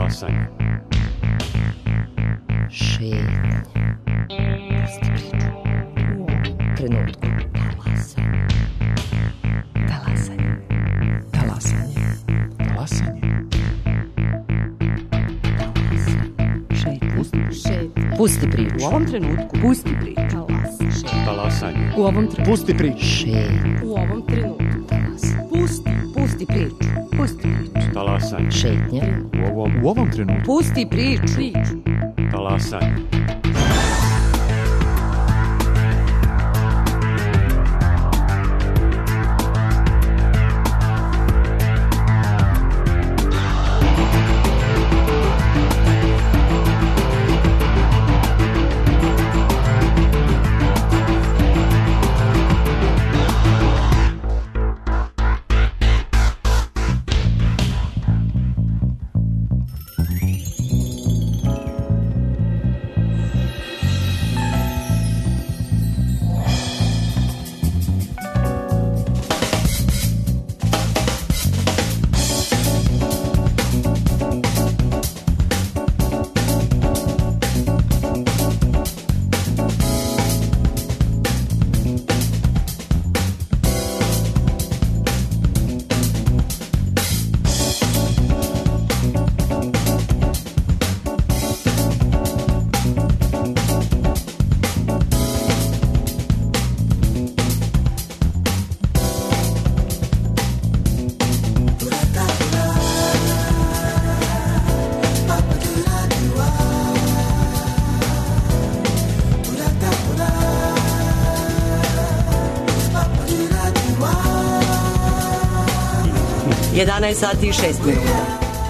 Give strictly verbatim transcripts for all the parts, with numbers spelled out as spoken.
Talasanje. Šetnje. Pusti priču. U ovom trenutku. Talasanje. Talasanje. Talasanje. Talasanje. Šetnje. Pusti priču. U ovom trenutku. Pusti priču. Talasanje. U ovom trenutku. Pusti priču. Šetnje. U ovom trenutku. Pusti. Pusti priču. Pusti priču. Talasanje. Šetnje. U ovom, u ovom trenutku. Pusti priču. Priču. Talasanje. jedanaest sati i šest minuta.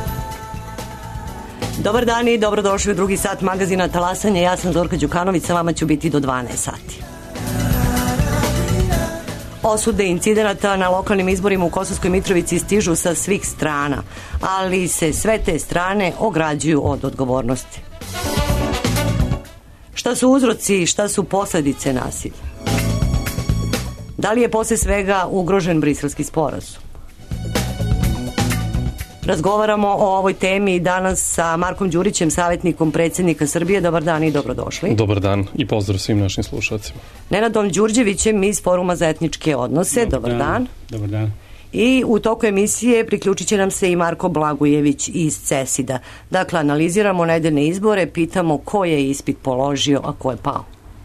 Dobar dan i dobrodošli u drugi sat magazina Talasanje. Ja sam Zorka Đukanović, sa vama ću biti do dvanaest sati. Osude incidenata na lokalnim izborima u Kosovskoj Mitrovici stižu sa svih strana, ali se sve te strane ograđuju od odgovornosti. Šta su uzroci i šta su posledice nasilja? Da li je posle svega ugrožen Briselski sporazum? Razgovaramo o ovoj temi danas sa Markom Đurićem, savjetnikom predsjednika Srbije. Dobar dan i dobrodošli. Dobar dan i pozdrav svim našim slušalcima. Nenadom Đurđevićem iz Foruma za etničke odnose. Dobar, Dobar dan. dan. Dobar dan. I u toku emisije priključit će nam se i Marko Blagojević iz CESID-a. Dakle, analiziramo nedeljne izbore, pitamo ko je ispit položio, a ko je pao.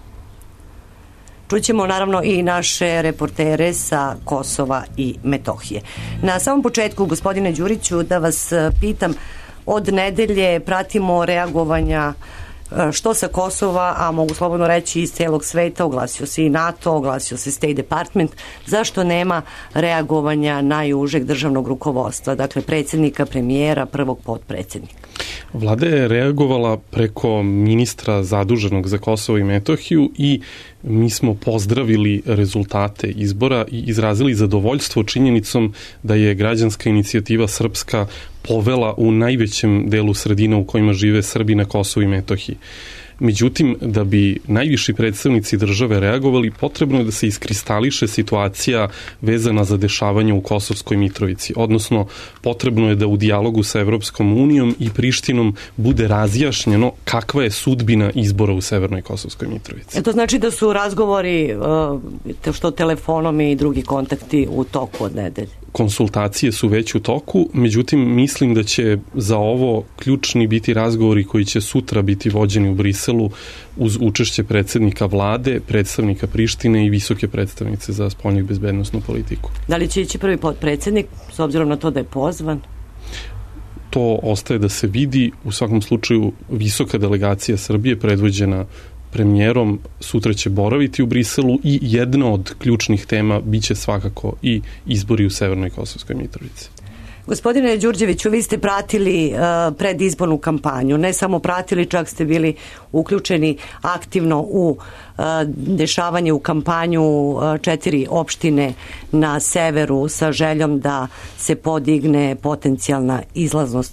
Čućemo naravno i naše reportere sa Kosova i Metohije. Na samom početku, gospodine Đuriću, da vas pitam, od nedelje pratimo reagovanja što sa Kosova, a mogu slobodno reći iz celog sveta, oglasio se i NATO, oglasio se State Department. Zašto nema reagovanja najužeg državnog rukovodstva, dakle predsjednika, premijera, prvog potpredsjednika? Vlada je reagovala preko ministra zaduženog za Kosovo i Metohiju i mi smo pozdravili rezultate izbora i izrazili zadovoljstvo činjenicom da je građanska inicijativa Srpska povela u najvećem delu sredina u kojima žive Srbi na Kosovu i Metohiji. Međutim, da bi najviši predstavnici države reagovali, potrebno je da se iskristališe situacija vezana za dešavanje u Kosovskoj Mitrovici. Odnosno, potrebno je da u dijalogu sa Evropskom unijom i Prištinom bude razjašnjeno kakva je sudbina izbora u Severnoj Kosovskoj Mitrovici. E to znači da su razgovori, uh, što telefonom i drugi kontakti u toku od nedelje? Konsultacije su već u toku, međutim mislim da će za ovo ključni biti razgovori koji će sutra biti vođeni u Briselu uz učešće predsjednika vlade, predstavnika Prištine i visoke predstavnice za spoljnu i bezbednosnu politiku. Da li će ići prvi potpredsjednik s obzirom na to da je pozvan? To ostaje da se vidi. U svakom slučaju visoka delegacija Srbije predvođena premijerom sutra će boraviti u Briselu i jedna od ključnih tema biće svakako i izbori u Severnoj Kosovskoj Mitrovici. Gospodine Đurđeviću, vi ste pratili uh, predizbornu kampanju, ne samo pratili, čak ste bili uključeni aktivno u uh, dešavanje u kampanju uh, četiri opštine na severu sa željom da se podigne potencijalna izlaznost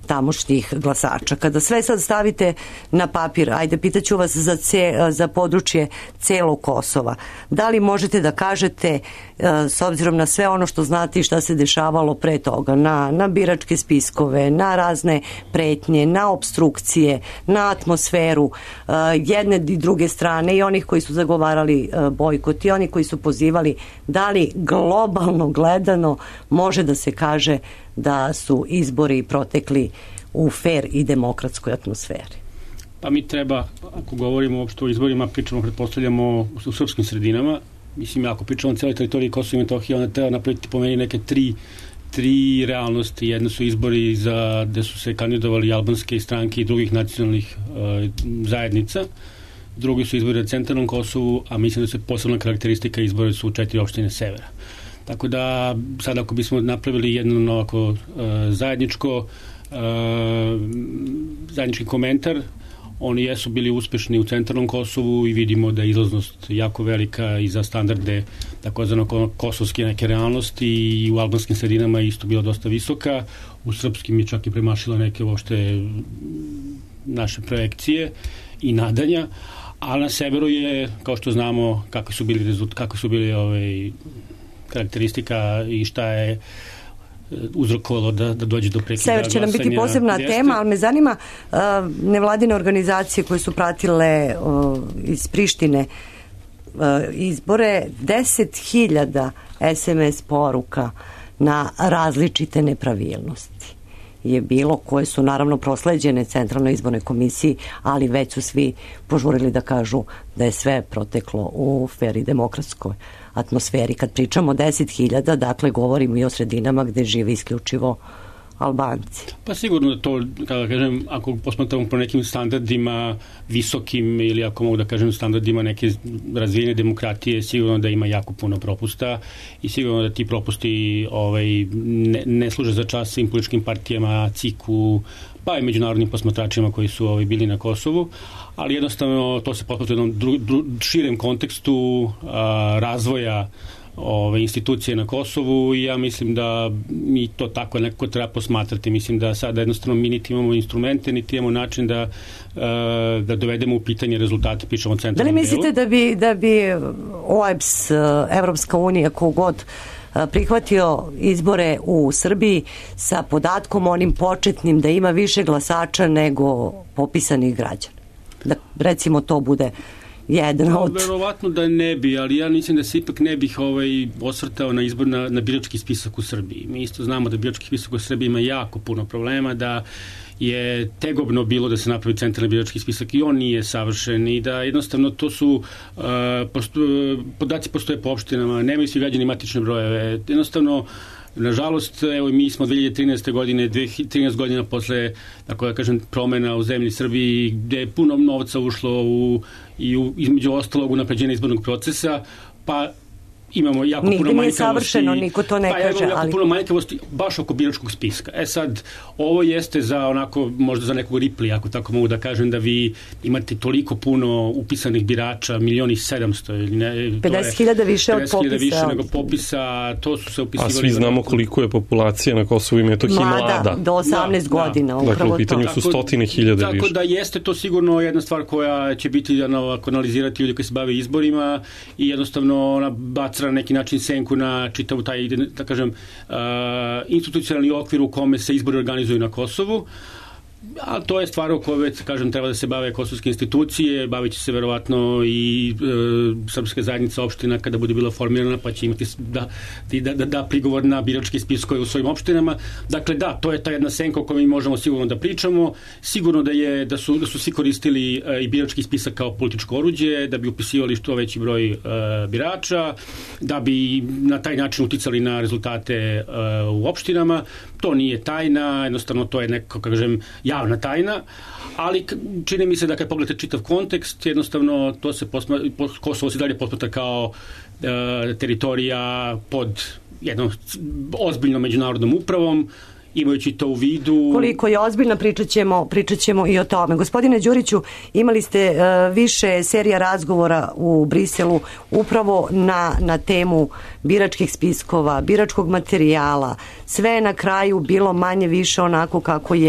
tamošnjih glasača. Kada sve sad stavite na papir, ajde, pitaću vas za, ce, za područje celog Kosova, da li možete da kažete, s obzirom na sve ono što znate i šta se dešavalo pre toga, na, na biračke spiskove, na razne pretnje, na obstrukcije, na atmosferu jedne i druge strane i onih koji su zagovarali bojkot i oni koji su pozivali, da li globalno gledano može da se kaže da su izbori protekli u fer i demokratskoj atmosferi? Pa mi treba, ako govorimo uopšte o izborima, pričamo, pretpostavljamo u srpskim sredinama. Mislim, ako pričamo o celoj teritoriji Kosova i Metohije, onda treba napraviti po meni neke tri, tri realnosti. Jedno su izbori za, gde su se kandidovali albanske stranke i drugih nacionalnih uh, zajednica. Drugi su izbori na centralnom Kosovu, a mislim da se posebna karakteristika izbora su četiri opštine severa. Tako da, sad ako bismo napravili jedno ovako uh, zajedničko uh, zajednički komentar, oni jesu bili uspešni u centralnom Kosovu i vidimo da je izlaznost jako velika i za standarde takozvano kosovske neke realnosti i u albanskim sredinama isto bila dosta visoka, u srpskim je čak i premašila neke uopšte naše projekcije i nadanja, a na severu je, kao što znamo, kakvi su bili rezultati, kakvi su bili ovaj, karakteristika i šta je uzrokovalo da, da dođe do prekida glasanja. Sever će nam biti posebna jeste. tema, ali me zanima uh, nevladine organizacije koje su pratile uh, iz Prištine uh, izbore, deset hiljada es em es poruka na različite nepravilnosti je bilo, koje su naravno prosleđene Centralnoj izbornoj komisiji, ali već su svi požurili da kažu da je sve proteklo u fer i demokratskoj atmosferi. Kad pričamo o deset hiljada, dakle govorimo i o sredinama gde žive isključivo Albanci. Pa sigurno da to, kada kažem, ako posmatramo po nekim standardima visokim ili ako mogu da kažem standardima neke razvijene demokratije, sigurno da ima jako puno propusta i sigurno da ti propusti ovaj, ne, ne služe za čast svim političkim partijama, C I K-u, pa i međunarodnim posmatračima koji su ovaj, bili na Kosovu, ali jednostavno to se posmatra u jednom dru, dru, širem kontekstu a, razvoja ove institucije na Kosovu i ja mislim da mi to tako nekako treba posmatrati. Mislim da sada jednostavno mi niti imamo instrumente, niti imamo način da, da dovedemo u pitanje rezultate, pričamo o centralnom delu. Da li mislite da bi, da bi O E B S, Evropska unija, kogod prihvatio izbore u Srbiji sa podatkom onim početnim da ima više glasača nego popisanih građana? Da recimo to bude jedan od... Verovatno da ne bi, ali ja mislim da se ipak ne bih ovaj, osvrtao na izbor na, na birački spisak u Srbiji. Mi isto znamo da birački spisak u Srbiji ima jako puno problema, da je tegobno bilo da se napravi centralni birački spisak i on nije savršen i da jednostavno to su uh, posto, podaci postoje po opštinama, nemaju svi građani matične brojeve. Jednostavno, nažalost, evo mi smo dve hiljade trinaeste godine, dve hiljade trinaeste godina posle, tako da kažem, promena u zemlji Srbiji, gde je puno novca ušlo u, i u, između ostalog unapređenja izbornog procesa, pa imamo jako Nigde puno manjkavosti. Nigde nije savršeno, niko to ne pa kaže. Pa imamo jako ali... puno manjkavosti baš oko biračkog spiska. E sad, ovo jeste za onako, možda za nekog Ripley, ako tako mogu da kažem, da vi imate toliko puno upisanih birača, milion i sedamsto. pedeset hiljada više od popisa. pedeset hiljada više nego popisa, to su se upisivali. A svi znamo koliko je populacija na Kosovu i Metohiji mlada. Mlada, do osamnaest da, godina. Da. Dakle, u pitanju to. su stotine hiljade više. Tako da jeste to sigurno jedna stvar koja će biti ako analizirati ljudi koji se bave izborima i jednostavno ona baca na neki način sen na čitavu taj, da kažem, uh, institucionalni okvir u kome se izbori organizuju na Kosovu. A to je stvar o kojoj, kažem, treba da se bave kosovske institucije, bavit će se verovatno i e, srpska zajednica opština kada bude bila formirana, pa će imati da, da, da, da prigovor na birački spiskove u svojim opštinama. Dakle, da, to je ta jedna senka o kojoj mi možemo sigurno da pričamo. Sigurno da, je, da, su, da su svi koristili e, i birački spisak kao političko oruđe, da bi upisivali što veći broj e, birača, da bi na taj način uticali na rezultate e, u opštinama. To nije tajna, jednostavno to je neko, kažem, javna tajna, ali čini mi se da kad pogledate čitav kontekst, jednostavno to se posma, Kosovo se dalje posmatra kao e, teritorija pod jednom ozbiljnom međunarodnom upravom, imajući to u vidu. Koliko je ozbiljna, pričat ćemo, pričat ćemo i o tome. Gospodine Đuriću, imali ste uh, više serija razgovora u Briselu upravo na, na temu biračkih spiskova, biračkog materijala. Sve je na kraju bilo manje više onako kako je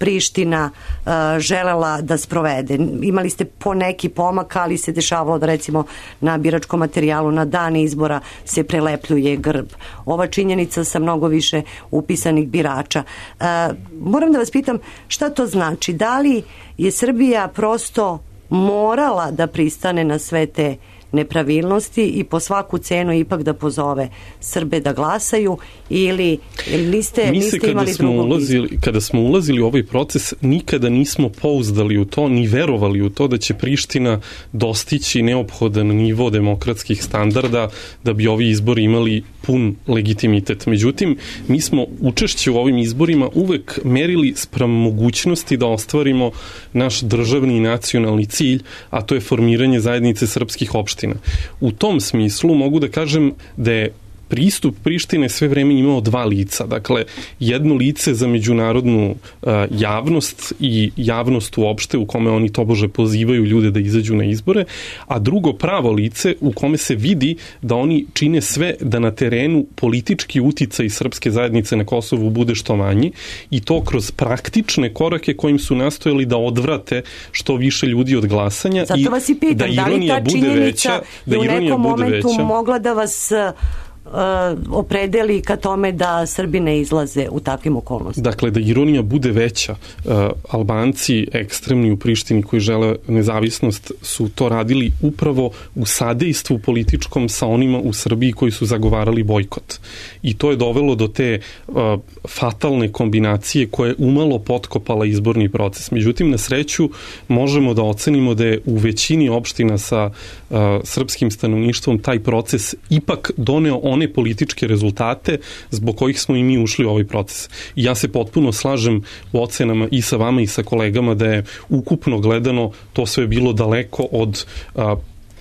Priština uh, želela da sprovede? Imali ste po neki pomak, ali se dešavalo da recimo na biračkom materijalu na dan izbora se prelepljuje grb. Ova činjenica sa mnogo više upisanih birača. Uh, moram da vas pitam šta to znači? Da li je Srbija prosto morala da pristane na sve te nepravilnosti i po svaku cenu ipak da pozove Srbe da glasaju ili, ili niste, niste imali drugog ulazili, kada smo ulazili u ovaj proces nikada nismo pouzdali u to ni verovali u to da će Priština dostići neophodan nivo demokratskih standarda da bi ovi izbori imali pun legitimitet. Međutim, mi smo učešće u ovim izborima uvek merili spram mogućnosti da ostvarimo naš državni i nacionalni cilj, a to je formiranje zajednice srpskih opština. U tom smislu mogu da kažem da je pristup Prištine sve vreme imao dva lica. Dakle, jedno lice za međunarodnu uh, javnost i javnost uopšte u kome oni tobože pozivaju ljude da izađu na izbore, a drugo pravo lice u kome se vidi da oni čine sve da na terenu politički uticaj srpske zajednice na Kosovu bude što manji i to kroz praktične korake kojim su nastojali da odvrate što više ljudi od glasanja. Zato i vas i pitam, da ironija da li ta bude veća, da je u nekom momentu veća. mogla da vas Uh, opredeli ka tome da Srbi ne izlaze u takvim okolnostima? Dakle, da ironija bude veća. Uh, Albanci ekstremni u Prištini koji žele nezavisnost su to radili upravo u sadejstvu političkom sa onima u Srbiji koji su zagovarali bojkot. I to je dovelo do te uh, fatalne kombinacije koja je umalo potkopala izborni proces. Međutim, na sreću možemo da ocenimo da je u većini opština sa uh, srpskim stanovništvom taj proces ipak doneo one političke rezultate zbog kojih smo i mi ušli u ovaj proces. I ja se potpuno slažem u ocenama i sa vama i sa kolegama da je ukupno gledano to sve bilo daleko od a,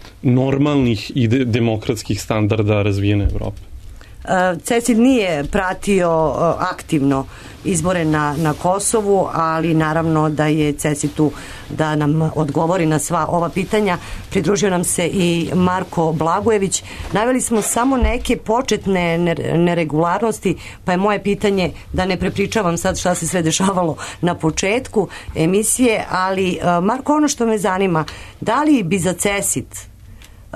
normalnih i de- demokratskih standarda razvijene Evrope. Cecil nije pratio aktivno izbore na, na Kosovu, ali naravno da je Cecil tu da nam odgovori na sva ova pitanja. Pridružio nam se i Marko Blagojević. Naveli smo samo neke početne neregularnosti, pa je moje pitanje da ne prepričavam sad šta se sve dešavalo na početku emisije, ali Marko, ono što me zanima, da li bi za Cecil uh,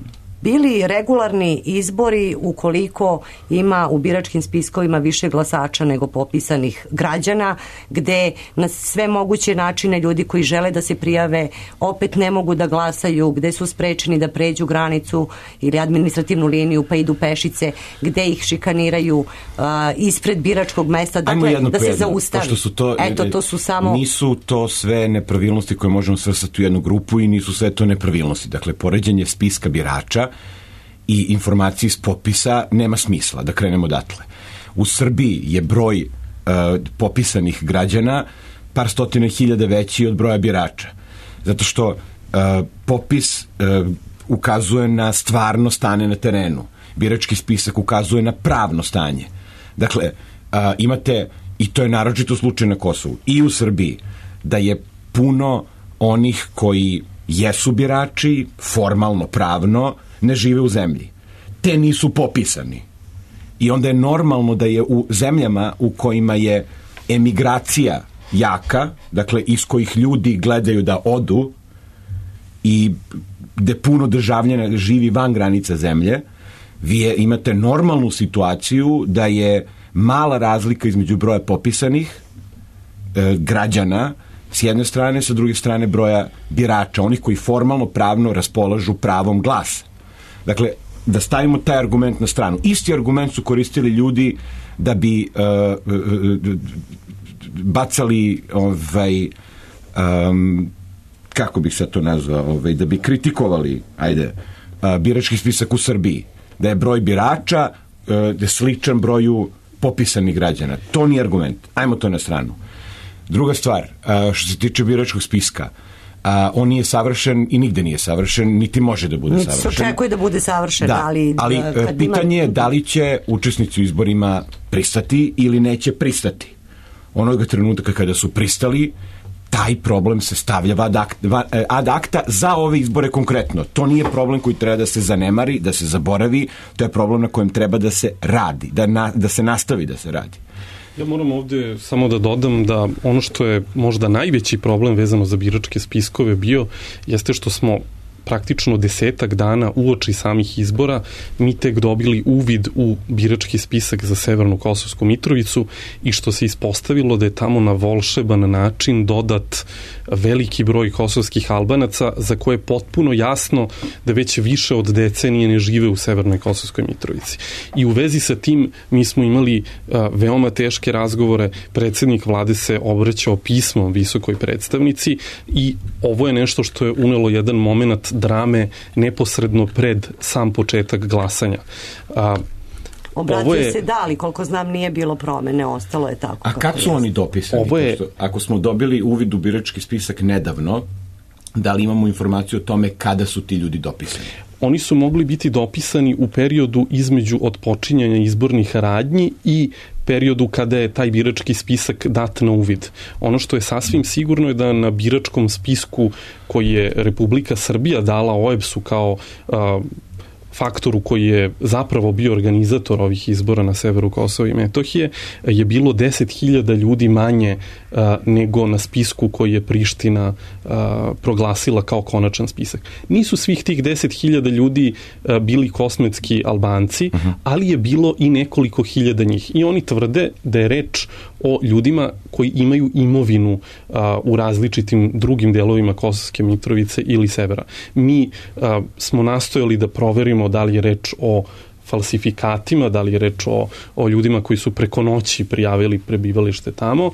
bili regularni izbori ukoliko ima u biračkim spiskovima više glasača nego popisanih građana, gde na sve moguće načine ljudi koji žele da se prijave opet ne mogu da glasaju, gde su sprečeni da pređu granicu ili administrativnu liniju pa idu pešice, gde ih šikaniraju uh, ispred biračkog mesta, dakle da se zaustavi. Su to, Eto, to su samo... Nisu to sve nepravilnosti koje možemo svrstati u jednu grupu i nisu sve to nepravilnosti. Dakle, poređenje spiska birača i informacije iz popisa nema smisla, da krenemo odatle. U Srbiji je broj uh, popisanih građana par stotina hiljada veći od broja birača. Zato što uh, popis uh, ukazuje na stvarno stanje na terenu. Birački spisak ukazuje na pravno stanje. Dakle, uh, imate, i to je naročito slučaj na Kosovu, i u Srbiji, da je puno onih koji jesu birači, formalno, pravno, ne žive u zemlji. Te nisu popisani. I onda je normalno da je u zemljama u kojima je emigracija jaka, dakle iz kojih ljudi gledaju da odu i gde puno državljana živi van granica zemlje, vi je, imate normalnu situaciju da je mala razlika između broja popisanih e, građana s jedne strane, sa druge strane broja birača, onih koji formalno pravno raspolažu pravom glasa. Dakle, da stavimo taj argument na stranu. Isti argument su koristili ljudi da bi uh, uh, bacali ovaj, um, kako bih sad to nazvao, ovaj, da bi kritikovali ajde, uh, birački spisak u Srbiji. Da je broj birača uh, da je sličan broju popisanih građana. To nije argument. Ajmo to na stranu. Druga stvar, uh, što se tiče biračkog spiska, Uh, on nije savršen i nigde nije savršen, niti može da bude savršen. Se očekuje da bude savršen, da, ali... ali pitanje je da li će učesnici u izborima pristati ili neće pristati. Onoga trenutka kada su pristali, taj problem se stavlja ad acta, ad acta za ove izbore konkretno. To nije problem koji treba da se zanemari, da se zaboravi, to je problem na kojem treba da se radi, da, na, da se nastavi da se radi. Ja moram ovde samo da dodam da ono što je možda najveći problem vezano za biračke spiskove bio jeste što smo praktično desetak dana uoči samih izbora mi tek dobili uvid u birački spisak za Severnu Kosovsku Mitrovicu i što se ispostavilo da je tamo na volšeban način dodat veliki broj kosovskih Albanaca za koje je potpuno jasno da već više od decenije ne žive u Severnoj Kosovskoj Mitrovici. I u vezi sa tim mi smo imali a, veoma teške razgovore, predsednik vlade se obraćao pismom visokoj predstavnici i ovo je nešto što je unelo jedan moment drame neposredno pred sam početak glasanja. A, Obratio je, se da, ali koliko znam nije bilo promene, ostalo je tako. A kad su oni dopisani? Ovo je, ako smo dobili uvid u birački spisak nedavno, da li imamo informaciju o tome kada su ti ljudi dopisani? Oni su mogli biti dopisani u periodu između otpočinjanja izbornih radnji i periodu kada je taj birački spisak dat na uvid. Ono što je sasvim sigurno je da na biračkom spisku koji je Republika Srbija dala O E B S-u kao a, faktoru koji je zapravo bio organizator ovih izbora na severu Kosova i Metohije, je bilo deset hiljada ljudi manje a, nego na spisku koji je Priština a, proglasila kao konačan spisak. Nisu svih tih deset hiljada ljudi a, bili kosmetski Albanci, uh-huh. ali je bilo i nekoliko hiljada njih. I oni tvrde da je reč o ljudima koji imaju imovinu a, u različitim drugim delovima Kosovske Mitrovice ili severa. Mi a, smo nastojali da proverimo da li je reč o falsifikatima, da li je reč o, o ljudima koji su preko noći prijavili prebivalište tamo.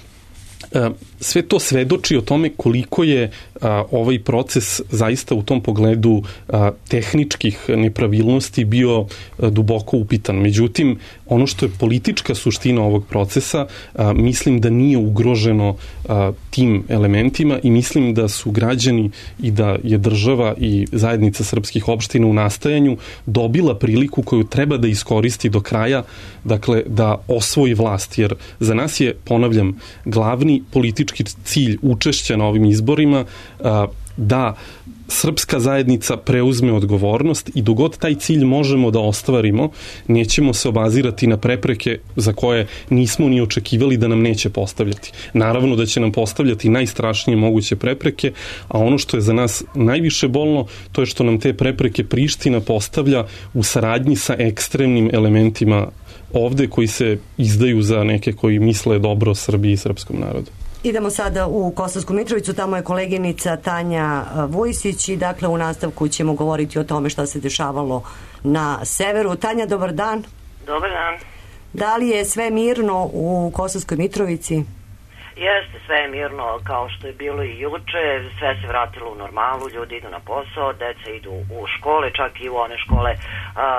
Sve to svedoči o tome koliko je a, ovaj proces zaista u tom pogledu a, tehničkih nepravilnosti bio a, duboko upitan. Međutim, ono što je politička suština ovog procesa, a, mislim da nije ugroženo a, tim elementima i mislim da su građani i da je država i zajednica srpskih opština u nastajanju dobila priliku koju treba da iskoristi do kraja, dakle da osvoji vlast, jer za nas je, ponavljam, glavni politički cilj učešća na ovim izborima a, da srpska zajednica preuzme odgovornost i dogod taj cilj možemo da ostvarimo, nećemo se obazirati na prepreke za koje nismo ni očekivali da nam neće postavljati. Naravno da će nam postavljati najstrašnije moguće prepreke, a ono što je za nas najviše bolno, to je što nam te prepreke Priština postavlja u saradnji sa ekstremnim elementima ovde koji se izdaju za neke koji misle dobro Srbiji i srpskom narodu. Idemo sada u Kosovsku Mitrovicu, tamo je koleginica Tanja Vujsić i dakle u nastavku ćemo govoriti o tome šta se dešavalo na severu. Tanja, dobar dan. Dobar dan. Da li je sve mirno u Kosovskoj Mitrovici? Jeste, sve je mirno kao što je bilo i juče, sve se vratilo u normalu, ljudi idu na posao, deca idu u škole, čak i u one škole a,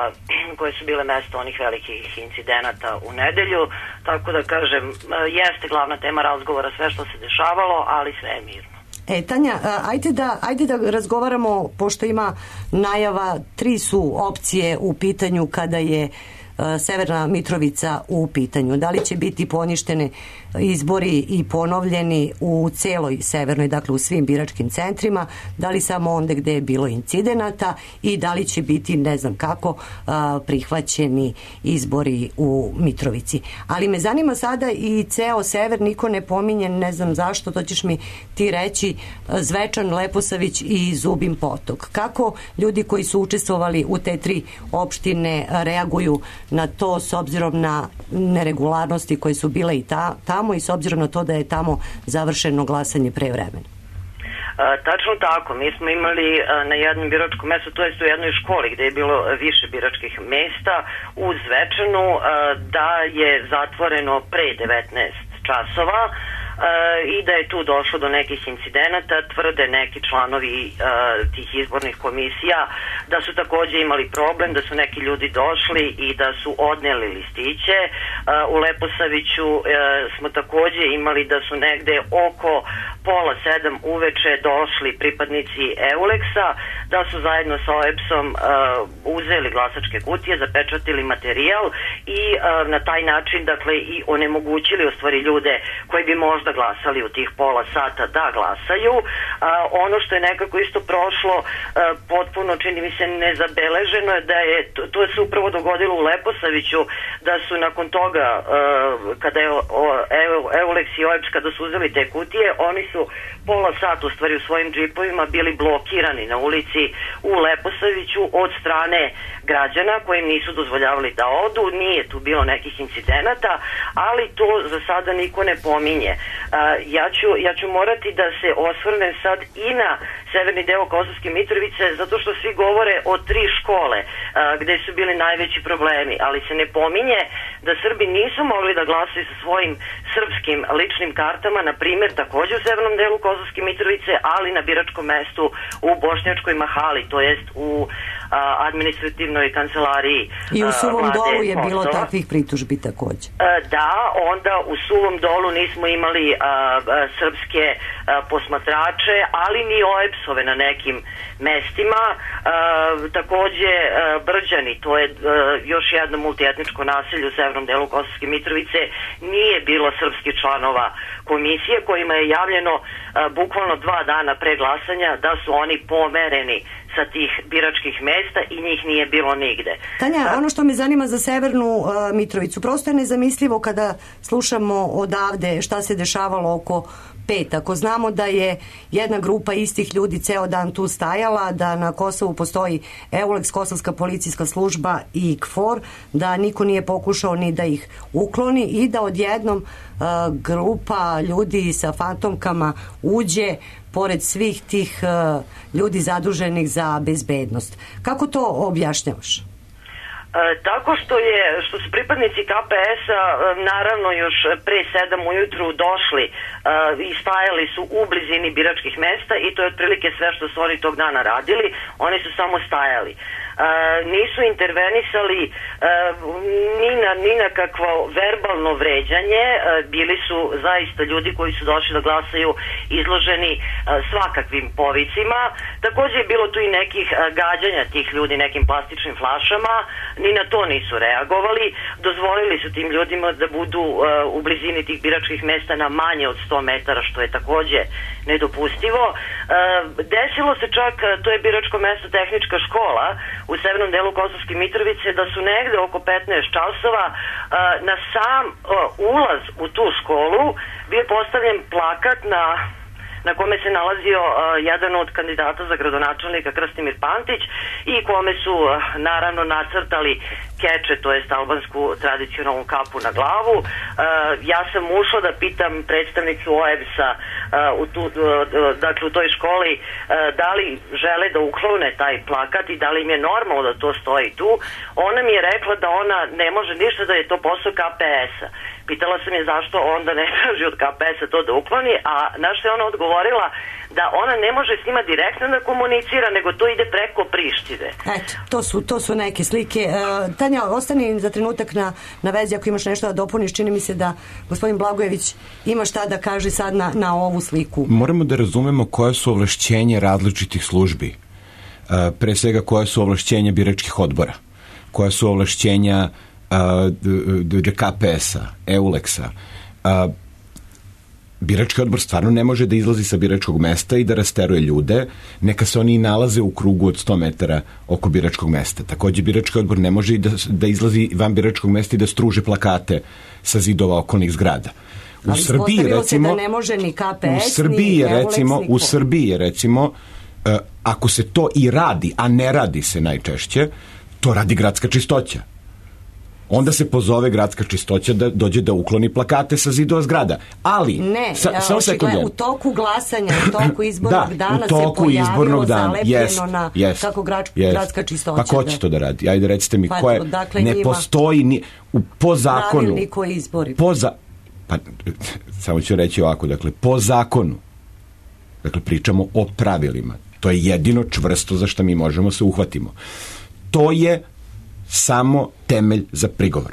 koje su bile mesto onih velikih incidenata u nedelju, tako da kažem, jeste glavna tema razgovora sve što se dešavalo, ali sve je mirno. E, Tanja, ajde da, ajde da razgovaramo, pošto ima najava, tri su opcije u pitanju kada je Severna Mitrovica u pitanju. Da li će biti poništene izbori i ponovljeni u celoj severnoj, dakle u svim biračkim centrima, da li samo onda gde je bilo incidenata i da li će biti, ne znam kako, prihvaćeni izbori u Mitrovici. Ali me zanima sada i ceo sever, niko ne pominje, ne znam zašto, to ćeš mi ti reći, Zvečan, Leposavić i Zubin Potok. Kako ljudi koji su učestvovali u te tri opštine reaguju na to s obzirom na neregularnosti koje su bile i ta, tamo i s obzirom na to da je tamo završeno glasanje pre vremena? Tačno tako, mi smo imali na jednom biračkom mestu, to jest u jednoj školi gde je bilo više biračkih mesta u Zvečanu, da je zatvoreno pre devetnaest časova i da je tu došlo do nekih incidenata. Tvrde neki članovi uh, tih izbornih komisija da su takođe imali problem, da su neki ljudi došli i da su odneli listiće. Uh, u Leposaviću uh, smo takođe imali da su negde oko pola sedam uveče došli pripadnici Euleksa, da su zajedno sa O E B S-om uh, uzeli glasačke kutije, zapečatili materijal i uh, na taj način, dakle, i onemogućili u stvari ljude koji bi možda možda glasali u tih pola sata da glasaju. A, ono što je nekako isto prošlo a, potpuno, čini mi se, nezabeleženo je da je, to, to se upravo dogodilo u Leposaviću, da su nakon toga a, kada je Euleks i O E B S kada su uzeli te kutije, oni su pola sata u stvari u svojim džipovima bili blokirani na ulici u Leposaviću od strane građana koji im nisu dozvoljavali da odu. Nije tu bilo nekih incidenata, ali to za sada niko ne pominje. Ja ću, ja ću morati da se osvrnem sad i na severni deo Kosovske Mitrovice, zato što svi govore o tri škole gde su bili najveći problemi, ali se ne pominje da Srbi nisu mogli da glasaju sa svojim srpskim ličnim kartama, na primjer takođe u severnom delu Kosovske Mitrovice, ali na biračkom mestu u Bošnjačkoj Mahali, to jest u a, administrativnoj kancelariji i u Suvom vlade Dolu je Kosova. Bilo takvih pritužbi takođe. Da, onda u Suvom Dolu nismo imali a, a, srpske a, posmatrače, ali ni O E B S-ove na nekim mestima. A, takođe a, Brđani, to je a, još jedno multietničko naselje u severnom delu Kosovske Mitrovice, nije bilo srpskih članova komisije kojima je javljeno a, bukvalno dva dana pre glasanja da su oni pomereni sa tih biračkih mesta i njih nije bilo nigde. Tanja, ono što me zanima za severnu uh, Mitrovicu, prosto je nezamislivo kada slušamo odavde šta se dešavalo oko pet. Ako znamo da je jedna grupa istih ljudi ceo dan tu stajala, da na Kosovu postoji Euleks, Kosovska policijska služba i K F O R, da niko nije pokušao ni da ih ukloni i da odjednom uh, grupa ljudi sa fantomkama uđe pored svih tih uh, ljudi zaduženih za bezbednost. Kako to objašnjavaš? E, tako što je što su pripadnici K P S-a e, naravno još pre sedam ujutru došli e, i stajali su u blizini biračkih mesta i to je otprilike sve što su oni tog dana radili. Oni su samo stajali. Uh, nisu intervenisali uh, ni na, ni na kakvo verbalno vređanje. Uh, bili su zaista ljudi koji su došli da glasaju izloženi uh, svakakvim povicima. Takođe je bilo tu i nekih uh, gađanja tih ljudi nekim plastičnim flašama, ni na to nisu reagovali. Dozvolili su tim ljudima da budu uh, u blizini tih biračkih mesta na manje od sto metara, što je takođe nedopustivo. Uh, desilo se čak, uh, to je biračko mesto Tehnička škola u severnom delu Kosovske Mitrovice, da su negde oko petnaest časova uh, na sam uh, ulaz u tu školu bio postavljen plakat na na kome se nalazio uh, jedan od kandidata za gradonačelnika Krstimir Pantić i kome su uh, naravno nacrtali keče, to jest albansku tradicionalnu kapu na glavu. Uh, ja sam ušla da pitam predstavnicu O E B S-a uh, u, tu, uh, dakle, u toj školi uh, da li žele da uklone taj plakat i da li im je normalno da to stoji tu. Ona mi je rekla da ona ne može ništa, da je to posao K P S-a. Pitala sam je zašto onda ne traži od K P S-a to da ukloni, a na što je ona odgovorila da ona ne može s njima direktno da komunicira, nego to ide preko Prištine. Eto, to su, to su neke slike. E, Tanja, ostani za trenutak na, na vezi ako imaš nešto da dopuniš. Čini mi se da gospodin Blagojević ima šta da kaže sad na, na ovu sliku. Moramo da razumemo koje su ovlašćenje različitih službi. E, pre svega koje su ovlašćenja biračkih odbora, koja su ovlašćenja K P S-a, Euleksa. Birački odbor stvarno ne može da izlazi sa biračkog mesta i da rasteruje ljude, neka se oni i nalaze u krugu od sto metara oko biračkog mesta. Takođe, birački odbor ne može i da, da izlazi van biračkog mesta i da struže plakate sa zidova okolnih zgrada. U Ali Srbiji, recimo, se da ne može ni K P S, u Srbiji, ni recimo, u Srbiji, recimo, uh, ako se to i radi, a ne radi se najčešće, to radi gradska čistoća. Onda se pozove gradska čistoća da dođe da ukloni plakate sa zidova zgrada. Ali, ne, sa, sa očigledno, u toku glasanja, u toku izbornog da, dana u toku se pojavilo zalepljeno jest, na jest, kako grad, jest. gradska čistoća. Pa ko će da. to da radi? Ajde, recite mi, pa, ko je, dakle, ne postoji ni, u, po zakonu. Pravilnik o izborima. Po za, pa, samo ću reći ovako, dakle, po zakonu, dakle, pričamo o pravilima. To je jedino čvrsto za što mi možemo se uhvatimo. To je samo temelj za prigovor.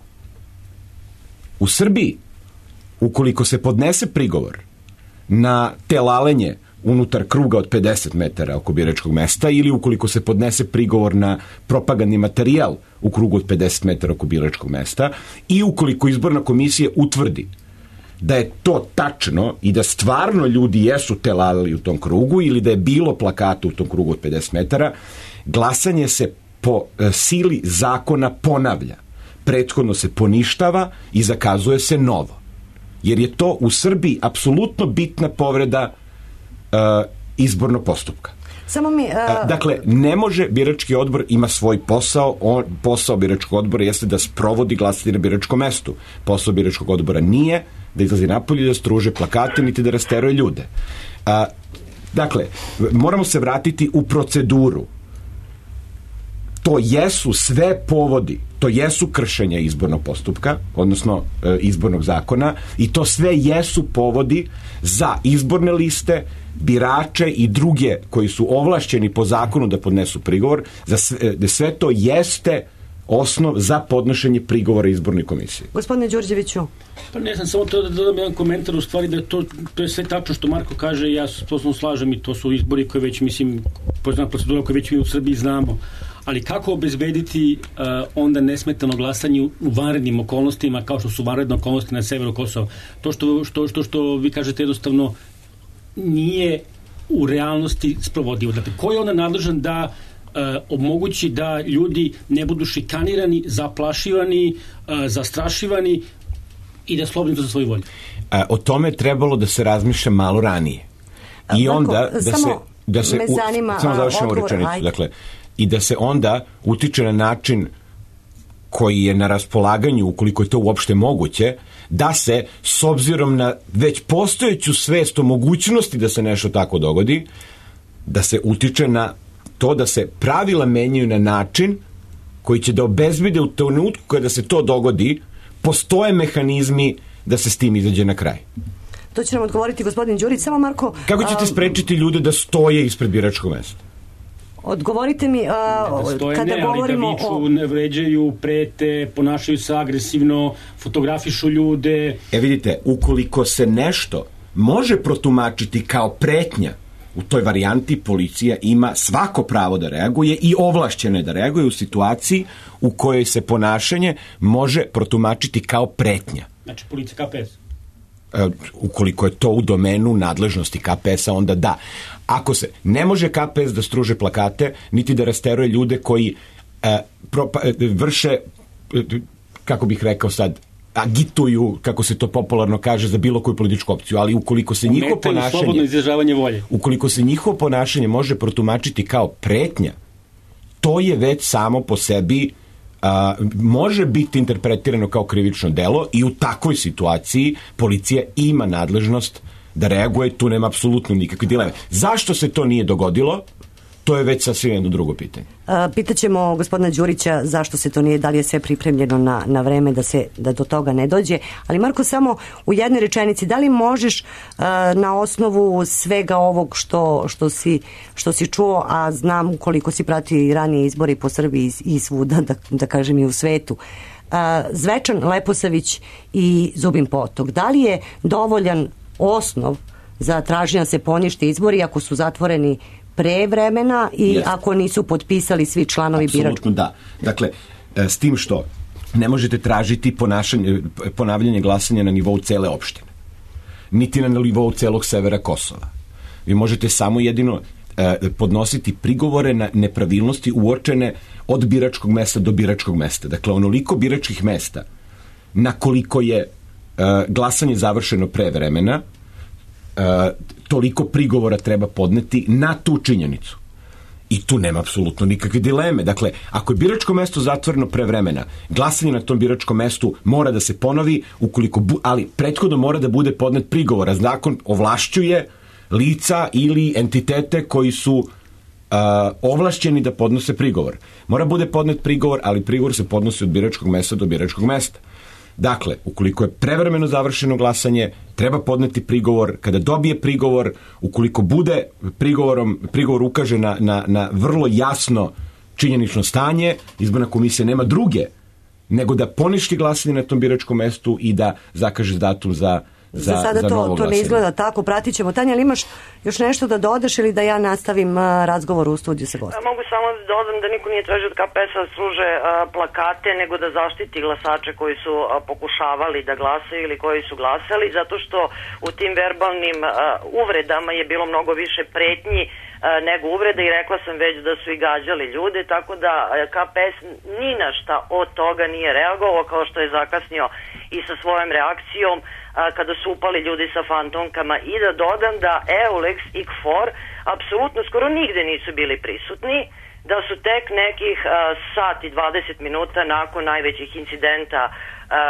U Srbiji, ukoliko se podnese prigovor na telalenje unutar kruga od pedeset metara oko biračkog mesta ili ukoliko se podnese prigovor na propagandni materijal u krugu od pedeset metara oko biračkog mesta i ukoliko izborna komisija utvrdi da je to tačno i da stvarno ljudi jesu telalili u tom krugu ili da je bilo plakata u tom krugu od pedeset metara, glasanje se po e, sili zakona ponavlja. Prethodno se poništava i zakazuje se novo. Jer je to u Srbiji apsolutno bitna povreda e, izbornog postupka. Samo mi, uh... Dakle, ne može birački odbor, ima svoj posao, on, posao biračkog odbora jeste da sprovodi glasanje na biračkom mestu. Posao biračkog odbora nije da izlazi napolje, da struže plakate, niti da rasteruje ljude. A, dakle, moramo se vratiti u proceduru. To jesu sve povodi, to jesu kršenja izbornog postupka, odnosno e, izbornog zakona, i to sve jesu povodi za izborne liste, birače i druge koji su ovlašćeni po zakonu da podnesu prigovor, za sve, da sve to jeste osnov za podnošenje prigovora izbornoj komisiji. Gospodine Đurđeviću. Pa ne znam, samo to da dodam jedan komentar, u stvari da to, to je sve tačno što Marko kaže, ja se to sam slažem i to su izbori koje već, mislim, poznana procedura koje već mi u Srbiji znamo. Ali kako obezbediti uh, onda nesmetano glasanje u vanrednim okolnostima, kao što su vanredne okolnosti na severu Kosova? To što, što, što, što vi kažete jednostavno nije u realnosti sprovodivo. Dakle, ko je onda nadležan da uh, omogući da ljudi ne budu šikanirani, zaplašivani, uh, zastrašivani i da slobodno za svoju volju? A, o tome trebalo da se razmišlja malo ranije. I Marko, onda da samo se... Da se me zanima, u, samo završimo odgovor, rečenicu. ajde. Dakle, i da se onda utiče na način koji je na raspolaganju, ukoliko je to uopšte moguće, da se, s obzirom na već postojeću svest o mogućnosti da se nešto tako dogodi, da se utiče na to da se pravila menjaju na način koji će da obezbede u trenutku kada se to dogodi, postoje mehanizmi da se s tim izađe na kraj. To će nam odgovoriti gospodin Đurić. Samo, Marko... Kako ćete sprečiti ljude da stoje ispred biračkog mesta? Odgovorite mi, a, da stoje, kada ne, govorimo ali da viču, o... ne vređaju, prete, ponašaju se agresivno, fotografišu ljude. E vidite, ukoliko se nešto može protumačiti kao pretnja, u toj varijanti policija ima svako pravo da reaguje i ovlašćeno je da reaguje u situaciji u kojoj se ponašanje može protumačiti kao pretnja. Znači, policija K P S. E, ukoliko je to u domenu nadležnosti K P S-a, onda da. Ako se ne može K P S da struže plakate, niti da rasteruje ljude koji e, pro, pa, vrše, e, kako bih rekao sad, agituju, kako se to popularno kaže, za bilo koju političku opciju, ali ukoliko se njihovo ponašanje... slobodno izražavanje volje. Ukoliko se njihovo ponašanje može protumačiti kao pretnja, to je već samo po sebi a, može biti interpretirano kao krivično delo i u takvoj situaciji policija ima nadležnost da reaguje, tu nema apsolutno nikakve dileme. Zašto se to nije dogodilo? To je već sasvim jedno drugo pitanje. Pitaćemo gospodina Đurića zašto se to nije, da li je sve pripremljeno na, na vreme da se da do toga ne dođe. Ali Marko, samo u jednoj rečenici, da li možeš na osnovu svega ovog što, što, si, što si čuo, a znam koliko si pratio i ranije izbori po Srbiji i svuda, da, da kažem i u svetu, Zvečan, Leposavić i Zubin Potok, da li je dovoljan osnov za traženje se poništi izbori ako su zatvoreni pre vremena i yes. ako nisu potpisali svi članovi biračkog? Apsolutno da. Dakle, s tim što ne možete tražiti ponašanje, ponavljanje glasanja na nivou cele opštine, niti na nivou celog severa Kosova. Vi možete samo jedino eh, podnositi prigovore na nepravilnosti uočene od biračkog mesta do biračkog mesta. Dakle, onoliko biračkih mesta na koliko je eh, glasanje završeno pre vremena, Uh, toliko prigovora treba podneti na tu činjenicu. I tu nema apsolutno nikakve dileme. Dakle, ako je biračko mesto zatvoreno pre vremena, glasanje na tom biračkom mestu mora da se ponovi, ukoliko bu, ali prethodno mora da bude podnet prigovor, a zakon ovlašćuje lica ili entitete koji su uh, ovlašćeni da podnose prigovor. Mora bude podnet prigovor, ali prigovor se podnosi od biračkog mesta do biračkog mesta. Dakle, ukoliko je prevremeno završeno glasanje, treba podneti prigovor. Kada dobije prigovor, ukoliko bude prigovorom, prigovor ukaže na, na, na vrlo jasno činjenično stanje, izborna komisija nema druge nego da poništi glasanje na tom biračkom mestu i da zakaže datum za za, za sada za to, novo to ne glasanje. izgleda tako, pratit ćemo. Tanja, ali imaš još nešto da dodaš ili da ja nastavim a, razgovor u studiju sa gostom? Mogu samo da dodam da niko nije tražio od K P S-a da služe a, plakate, nego da zaštiti glasače koji su a, pokušavali da glasaju ili koji su glasali, zato što u tim verbalnim a, uvredama je bilo mnogo više pretnji nego uvrede i rekla sam već da su i gađali ljude, tako da K P S ni na šta od toga nije reagovao, kao što je zakasnio i sa svojom reakcijom a, kada su upali ljudi sa fantomkama. I da dodam da Eulex i K F O R apsolutno skoro nigde nisu bili prisutni, da su tek nekih a, sat i dvadeset minuta nakon najvećih incidenta a,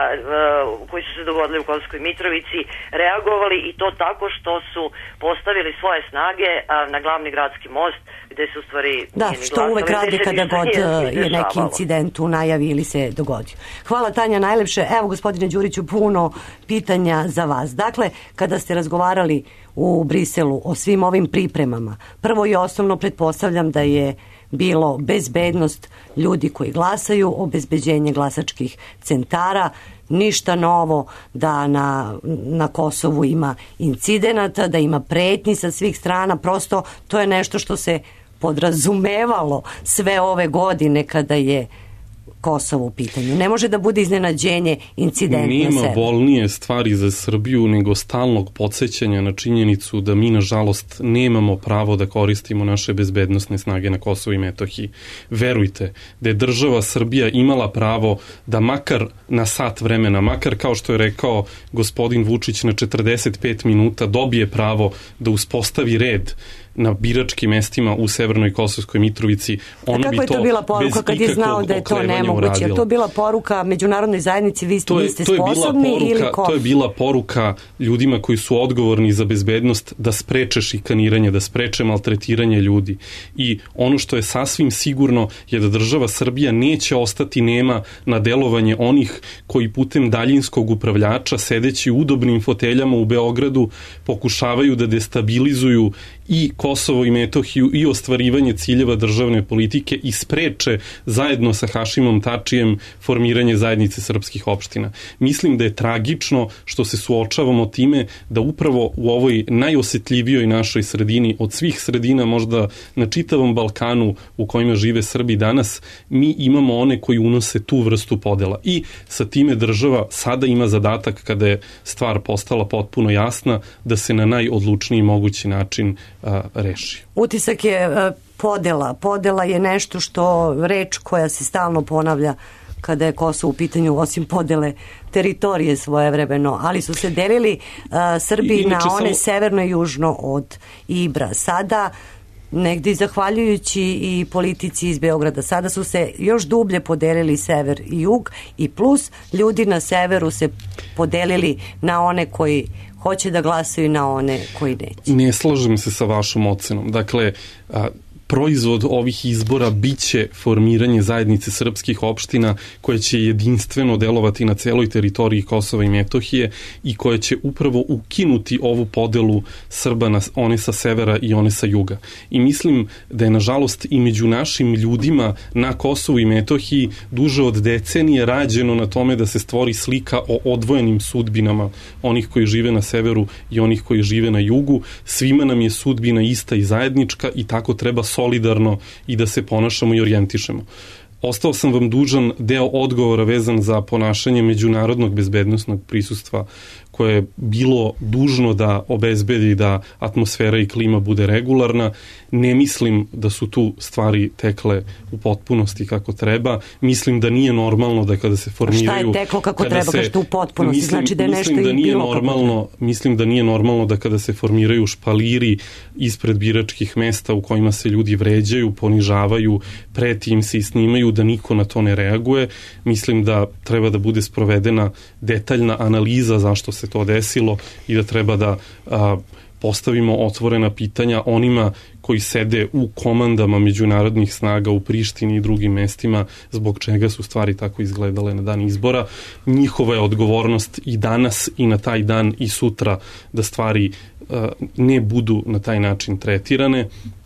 a, koji su se dogodili u Kosovskoj Mitrovici reagovali, i to tako što su postavili svoje snage a, na glavni gradski most, gde su u stvari da, njeni što glasali, uvek radi kada god je neki incident u najavi ili se dogodi. Hvala, Tanja, najlepše. Evo, gospodine Đuriću, puno pitanja za vas. Dakle, kada ste razgovarali u Briselu o svim ovim pripremama, prvo i osnovno pretpostavljam da je bilo bezbednost ljudi koji glasaju, obezbeđenje glasačkih centara, ništa novo da na, na Kosovu ima incidenata, da ima pretnji sa svih strana, prosto to je nešto što se podrazumevalo sve ove godine kada je Kosovo u pitanju. Ne može da bude iznenađenje incident na severu. Nema bolnije stvari za Srbiju nego stalnog podsjećanja na činjenicu da mi, nažalost, nemamo pravo da koristimo naše bezbednosne snage na Kosovu i Metohiji. Verujte da je država Srbija imala pravo da makar na sat vremena, makar kao što je rekao gospodin Vučić na četrdeset pet minuta, dobije pravo da uspostavi red na biračkim mestima u Severnoj Kosovskoj Mitrovici. Ona bi to, je to bila poruka kad je znao da je to nemoguće? Je to bila poruka međunarodnoj zajednici, vi ste, je, niste sposobni poruka, ili ko? To je bila poruka ljudima koji su odgovorni za bezbednost da spreče šikaniranje, da spreče maltretiranje ljudi. I ono što je sasvim sigurno je da država Srbija neće ostati nema na delovanje onih koji putem daljinskog upravljača, sedeći u udobnim foteljama u Beogradu, pokušavaju da destabilizuju i Kosovo i Metohiju i ostvarivanje ciljeva državne politike i spreče zajedno sa Hašimom Tačijem formiranje zajednice srpskih opština. Mislim da je tragično što se suočavamo time da upravo u ovoj najosetljivijoj našoj sredini, od svih sredina možda na čitavom Balkanu u kojima žive Srbi danas, mi imamo one koji unose tu vrstu podela. I sa time država sada ima zadatak, kada je stvar postala potpuno jasna, da se na najodlučniji mogući način a, reši. Utisak je a, podela. Podela je nešto što, reč koja se stalno ponavlja kada je Kosovo u pitanju, osim podele teritorije svojevremeno, ali su se delili a, Srbi I, na one samo... severno i južno od Ibra. Sada negdje zahvaljujući i politici iz Beograda, sada su se još dublje podelili sever i jug, i plus ljudi na severu se podelili na one koji hoće da glasaju i na one koji neće. Ne slažem se sa vašom ocenom. Dakle, a, proizvod ovih izbora biće formiranje zajednice srpskih opština koje će jedinstveno delovati na celoj teritoriji Kosova i Metohije i koje će upravo ukinuti ovu podelu Srba na one sa severa i one sa juga. I mislim da je nažalost i među našim ljudima na Kosovu i Metohiji duže od decenije rađeno na tome da se stvori slika o odvojenim sudbinama onih koji žive na severu i onih koji žive na jugu. Svima nam je sudbina ista i zajednička i tako treba solidarno i da se ponašamo i orijentišemo. Ostao sam vam dužan deo odgovora vezan za ponašanje međunarodnog bezbednosnog prisustva koje je bilo dužno da obezbedi da atmosfera i klima bude regularna. Ne mislim da su tu stvari tekle u potpunosti kako treba. Mislim da nije normalno da kada se formiraju... A šta je teklo kako treba, se, kažete u potpunosti? Mislim, znači da je nešto da i nije bilo normalno, mislim da nije normalno da kada se formiraju špaliri ispred biračkih mesta u kojima se ljudi vređaju, ponižavaju, preti im se i snimaju, da niko na to ne reaguje. Mislim da treba da bude sprovedena detaljna analiza zašto se to desilo i da treba da a, postavimo otvorena pitanja onima koji sede u komandama međunarodnih snaga u Prištini i drugim mestima zbog čega su stvari tako izgledale na dan izbora. Njihova je odgovornost i danas i na taj dan i sutra da stvari a, ne budu na taj način tretirane.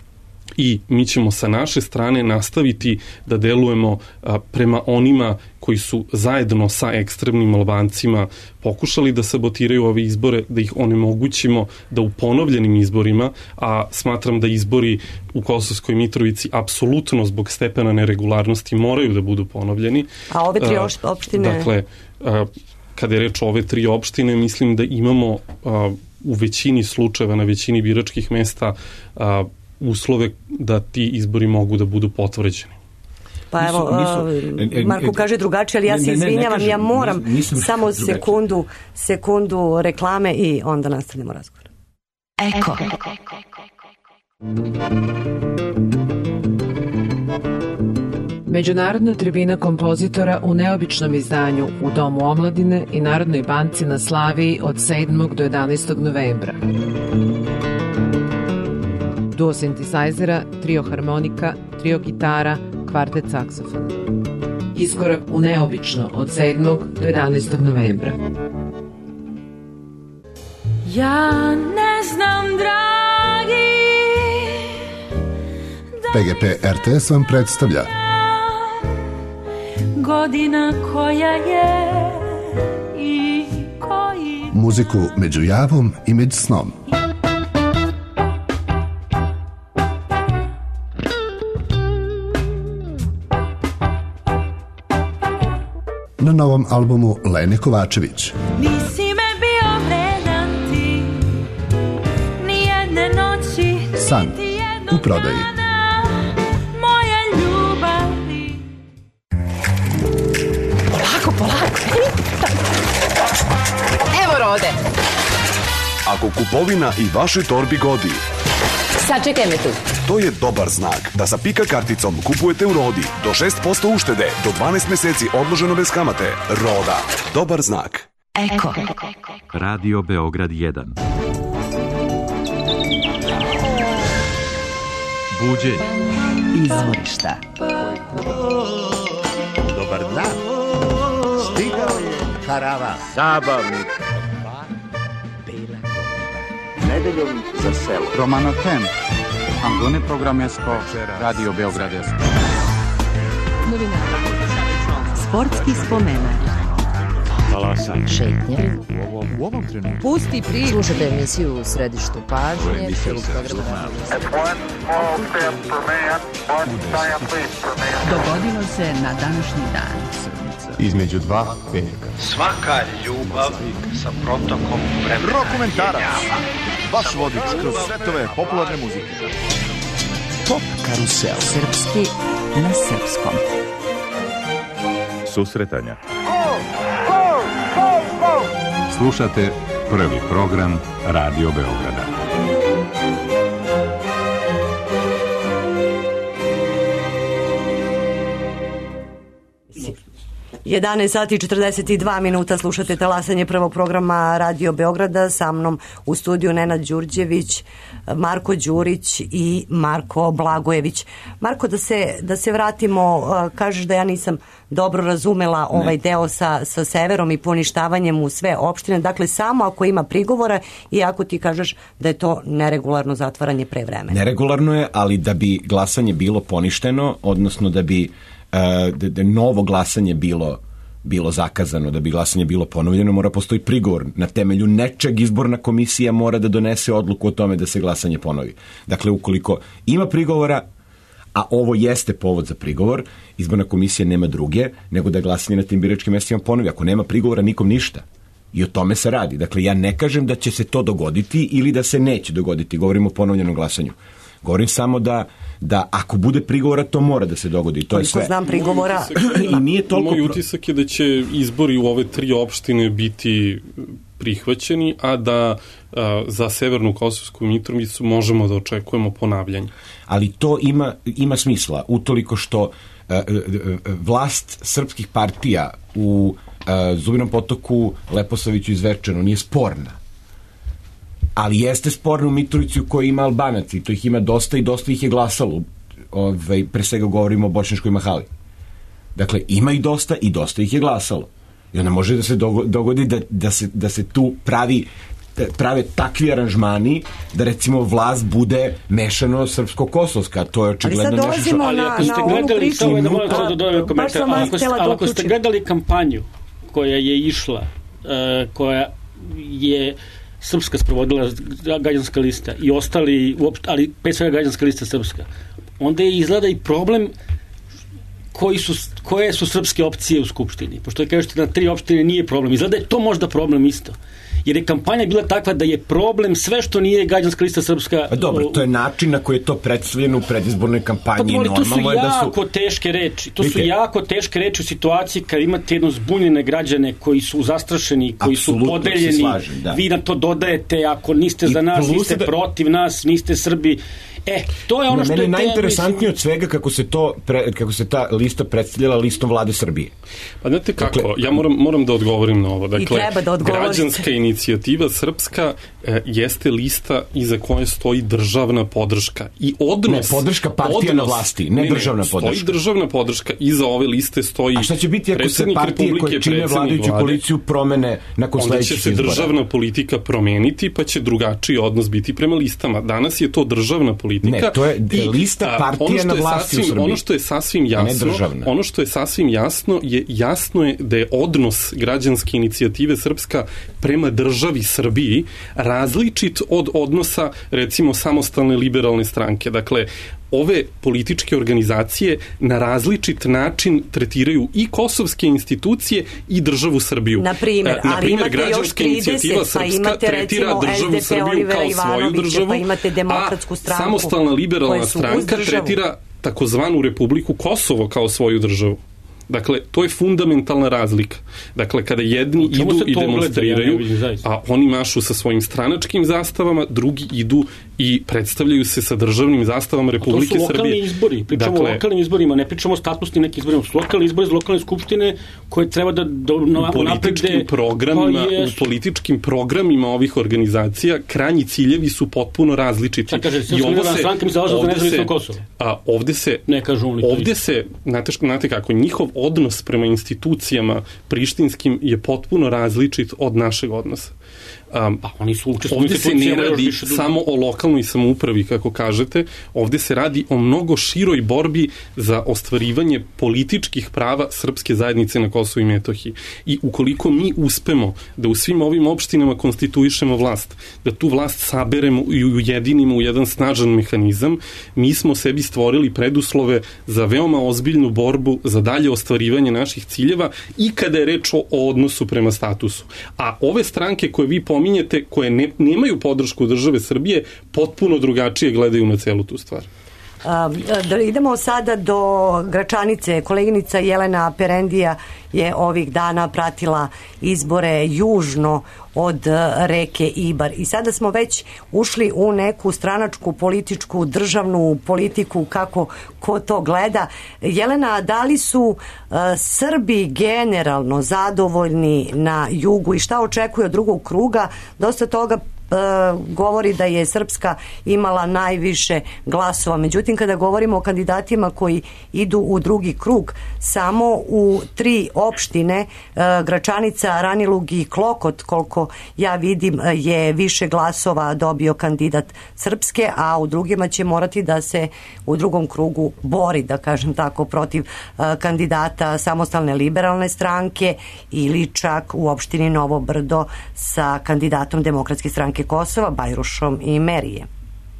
i mi ćemo sa naše strane nastaviti da delujemo a, prema onima koji su zajedno sa ekstremnim Albancima pokušali da sabotiraju ove izbore, da ih onemogućimo da u ponovljenim izborima, a smatram da izbori u Kosovskoj Mitrovici apsolutno zbog stepena neregularnosti moraju da budu ponovljeni. A ove tri opštine? Dakle, a, kada je reč o ove tri opštine, mislim da imamo a, u većini slučajeva, na većini biračkih mesta a, uslove da ti izbori mogu da budu potvrđeni. Pa evo, Marko kaže drugačije, ali ja se izvinjavam, ja moram samo sekundu, sekundu reklame i onda nastavljamo razgovor. Eko. Međunarodna tribina kompozitora u neobičnom izdanju u Domu omladine i Narodnoj banci na Slaviji od sedmog do jedanaestog novembra. Duo sintesajzera, trio harmonika, trio gitara, kvartet saksofon. Iskorak u neobično od sedmog do jedanaestog novembra. Ja ne znam, dragi, P G P R T S vam predstavlja godina koja je i koji muziku među javom i među snom. Na novom albumu Lene Kovačević. Nisi me bio vredan ti, nijedne noći, San u prodaji. moja ljubavi. Polako, polako. Evo Rode. Ako kupovina i vašoj torbi godi, Sačekaj me tu. to je dobar znak da sa Pika karticom kupujete u Rodi do šest posto uštede, do dvanaest meseci odloženo bez kamate. Roda. Dobar znak. Eko. Radio Beograd jedan. Buđenje. Izvorišta. Dobar dan. Stigao je karavan. Zabavnik. Nedeljom za selo. Romano Ten. Angone programesko. Radio Beograd jedan. Sportski spomenak. Talasanje. Šetnje. U ovom, u ovom trenutku. Pusti priču. Slušajte emisiju u središtu pažnje. Dogodilo se na današnji dan. Između dva veka. Svaka ljubav sa protokom vremena. Rokomentarac. Vaš vodič kroz svetove popularne muzike. Top karusel. Srpski na srpskom. Susretanja. Slušate prvi program Radio Beograda. jedanaest sati i četrdeset dva minuta, slušate talasanje prvog programa Radio Beograda, sa mnom u studiju Nenad Đurđević, Marko Đurić i Marko Blagojević. Marko, da se, da se vratimo, kažeš da ja nisam dobro razumela ovaj ne. deo sa, sa severom i poništavanjem u sve opštine, dakle samo ako ima prigovora i ako ti kažeš da je to neregularno zatvaranje pre vremena. Neregularno je, ali da bi glasanje bilo poništeno, odnosno da bi da, da novo glasanje bilo bilo zakazano, da bi glasanje bilo ponovljeno, mora postoji prigovor. Na temelju nečeg izborna komisija mora da donese odluku o tome da se glasanje ponovi. Dakle, ukoliko ima prigovora, a ovo jeste povod za prigovor, izborna komisija nema druge, nego da glasanje na tim biračkim mestima ponovi. Ako nema prigovora, nikom ništa. I o tome se radi. Dakle, ja ne kažem da će se to dogoditi ili da se neće dogoditi. Govorimo o ponovljenom glasanju. Govorim samo da, da ako bude prigovora, to mora da se dogodi. To je sve. Znam prigovora. I nije toliko... Moj utisak je da će izbori u ove tri opštine biti prihvaćeni, a da a, za Severnu Kosovsku Mitrovicu možemo da očekujemo ponavljanje. Ali to ima, ima smisla, utoliko što a, a, vlast srpskih partija u a, Zubinom Potoku, Leposaviću i Zvečanu nije sporna. Ali jeste sporno u Mitrovici u kojoj ima Albanac i to ih ima dosta i dosta ih je glasalo. Ove, pre svega govorimo o Bošnjačkoj Mahali. Dakle, ima i dosta i dosta ih je glasalo. I onda može da se dogodi da, da, se, da se tu pravi prave takvi aranžmani da recimo vlast bude mešano srpsko-kosovska, to je očigledno nešto što... Ali ako ste gledali, samo da moram da dodam komentar, ali ako ste gledali kampanju koja je išla, koja je srpska sprovodila građanska lista i ostali, ali pre svega građanska lista srpska, onda je izgleda i problem koji su, koje su srpske opcije u Skupštini. Pošto je kažete na tri opštine nije problem. Izgleda je to možda problem isto. Jer je kampanja bila takva da je problem sve što nije građanska lista srpska... A dobro, to je način na koji je to predstavljeno u predizbornoj kampanji. Pa, to su je da jako su... teške reči. To su jako teške reči u situaciji kad imate jedno zbunjene građane koji su zastrašeni, koji Apsolutno su podeljeni. Slažem, da. Vi na to dodajete, ako niste za nas, niste da... protiv nas, niste Srbi. E, to je ono što je... Meni je najinteresantnije od svega kako se, to, pre, kako se ta lista predstavljala listom vlade Srbije. Pa znate kako, dakle, ja moram, moram da odgovorim na ovo. Dakle, da građanska inicijativa srpska e, jeste lista iza koje stoji državna podrška. I odnos... Ne, podrška partija odnos, na vlasti, ne, ne državna ne, podrška. Stoji državna podrška, iza ove liste stoji... A šta će biti ako se partije koje čine vladajuću koaliciju promene nakon sledećih izbora? Onda će se državna politika promeniti, pa će drugačiji odnos biti prema listama. Danas je to državna politika. Ne, to je lista partija na vlasti u Srbiji. Ono što je sasvim jasno, ono što je sasvim jasno je jasno je da je odnos građanske inicijative Srpska prema državi Srbiji različit od odnosa recimo samostalne liberalne stranke. Dakle, ove političke organizacije na različit način tretiraju i kosovske institucije i državu Srbiju. Na primjer, na ali imate još trideset, pa imate recimo S D P Olivera Ivanovića, pa imate Demokratsku stranku. A samostalna liberalna stranka tretira takozvanu Republiku Kosovo kao svoju državu. Dakle, to je fundamentalna razlika. Dakle, kada jedni idu i demonstriraju, gleda, ja a oni mašu sa svojim stranačkim zastavama, drugi idu i predstavljaju se sa državnim zastavama Republike Srbije. To su lokalni Srbije. izbori. Pričamo dakle, o lokalnim izborima, ne pričamo o statusnim nekim izborima. To su lokalni izbori iz lokalne skupštine koje treba da do, na, u političkim naprede, programima, u političkim programima ovih organizacija krajnji ciljevi su potpuno različiti. Sad kaže, I ovo se, stranka mi zalažu za nezavisno Kosovo. A ovde se, ne kažu oni ovde se, znate, znate kako, njihov odnos prema institucijama prištinskim je potpuno različit od našeg odnosa. Um, pa oni su ovde se ne radi samo o lokalnoj samoupravi, kako kažete, ovde se radi o mnogo široj borbi za ostvarivanje političkih prava srpske zajednice na Kosovu i Metohiji. I ukoliko mi uspemo da u svim ovim opštinama konstituišemo vlast, da tu vlast saberemo i ujedinimo u jedan snažan mehanizam, mi smo sebi stvorili preduslove za veoma ozbiljnu borbu za dalje ostvarivanje naših ciljeva i kada je reč o odnosu prema statusu. A ove stranke koje vi pominjete, koje ne, nemaju podršku države Srbije, potpuno drugačije gledaju na celu tu stvar. Da idemo sada do Gračanice. Koleginica Jelena Perendija je ovih dana pratila izbore južno od reke Ibar. I sada smo već ušli u neku stranačku, političku, državnu politiku, kako ko to gleda. Jelena, da li su uh, Srbi generalno zadovoljni na jugu i šta očekuje od drugog kruga? Dosta toga govori da je Srpska imala najviše glasova. Međutim, kada govorimo o kandidatima koji idu u drugi krug, samo u tri opštine, Gračanica, Ranilug i Klokot, koliko ja vidim, je više glasova dobio kandidat Srpske, a u drugima će morati da se u drugom krugu bori, da kažem tako, protiv kandidata Samostalne liberalne stranke ili čak u opštini Novo Brdo sa kandidatom Demokratske stranke Kosova, Bajrušom i Merije. E,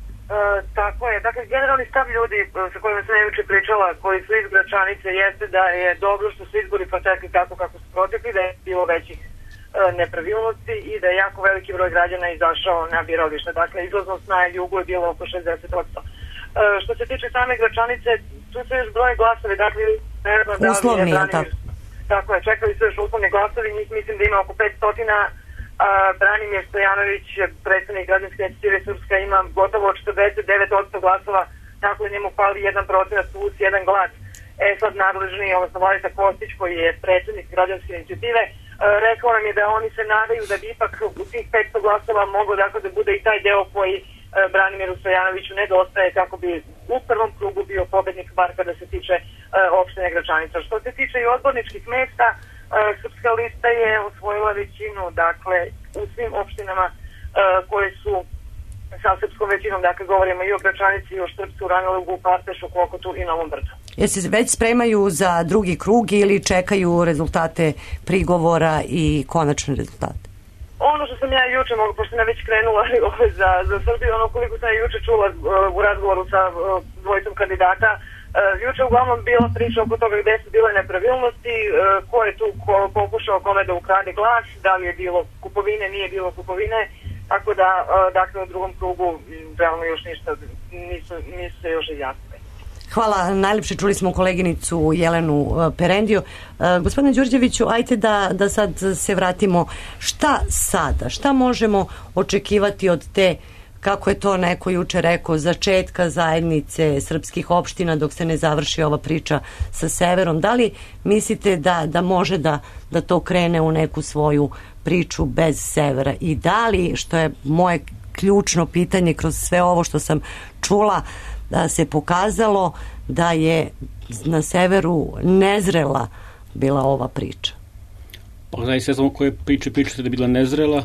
tako je. Dakle, generalni stav ljudi sa kojima sam najviše pričala, koji su iz Gračanice, jeste da je dobro što su izbori protekli tako kako su protekli, da je bilo većih e, nepravilnosti i da je jako veliki broj građana izašao na biralište. Dakle, izlaznost na jugu je bilo oko šezdeset posto. E, što se tiče same Gračanice, tu se još broje glasovi, dakle, ne znam da li je Branimir... Tako je, čekali su još uslovni glasovi, njih mislim da ima oko petsto. Uh, Branimir Stojanović, predstavnik građanske inicijative Srpska, ima gotovo četrdeset devet posto glasova, dakle njemu pali jedan procenat plus jedan glas. E sad nadležni, odnosno Vladica Kostić, koji je predsednik građanske inicijative, uh, rekao nam je da oni se nadaju da bi ipak u tih petsto glasova moglo dakle da bude i taj deo koji uh, Branimiru Stojanoviću nedostaje kako bi u prvom krugu bio pobednik, bar kada se tiče uh, opštine Gračanica. Što se tiče i odborničkih mesta, Srpska lista je osvojila većinu, dakle, u svim opštinama koji su sa srpskom većinom, dakle govorimo i o Gračanici, i o Štrpcu, Ranilugu, Partešu, Klokotu i Novom Brdu. Jesi se već spremaju za drugi krug ili čekaju rezultate prigovora i konačne rezultate? Ono što sam ja juče, pošto sam ja već krenula za, za Srbiju, ono koliko sam ja juče čula u razgovoru sa dvojicom kandidata, juče uglavnom bila priča oko toga gde su bile nepravilnosti, ko je tu ko, pokušao kome da ukrade glas, da li je bilo kupovine, nije bilo kupovine, tako da, dakle, u drugom krugu realno još ništa nisu, nisu se još izjasnili. Hvala, najlepše čuli smo koleginicu Jelenu Perendiju. Gospodine Đurđeviću, ajte da, da sad se vratimo. Šta sada? Šta možemo očekivati od te, kako je to neko juče rekao, začetka zajednice srpskih opština dok se ne završi ova priča sa severom? Da li mislite da, da može da, da to krene u neku svoju priču bez severa? I da li, što je moje ključno pitanje kroz sve ovo što sam čula, da se pokazalo da je na severu nezrela bila ova priča? Pa da, sve znamo koje priče pričate da je bila nezrela,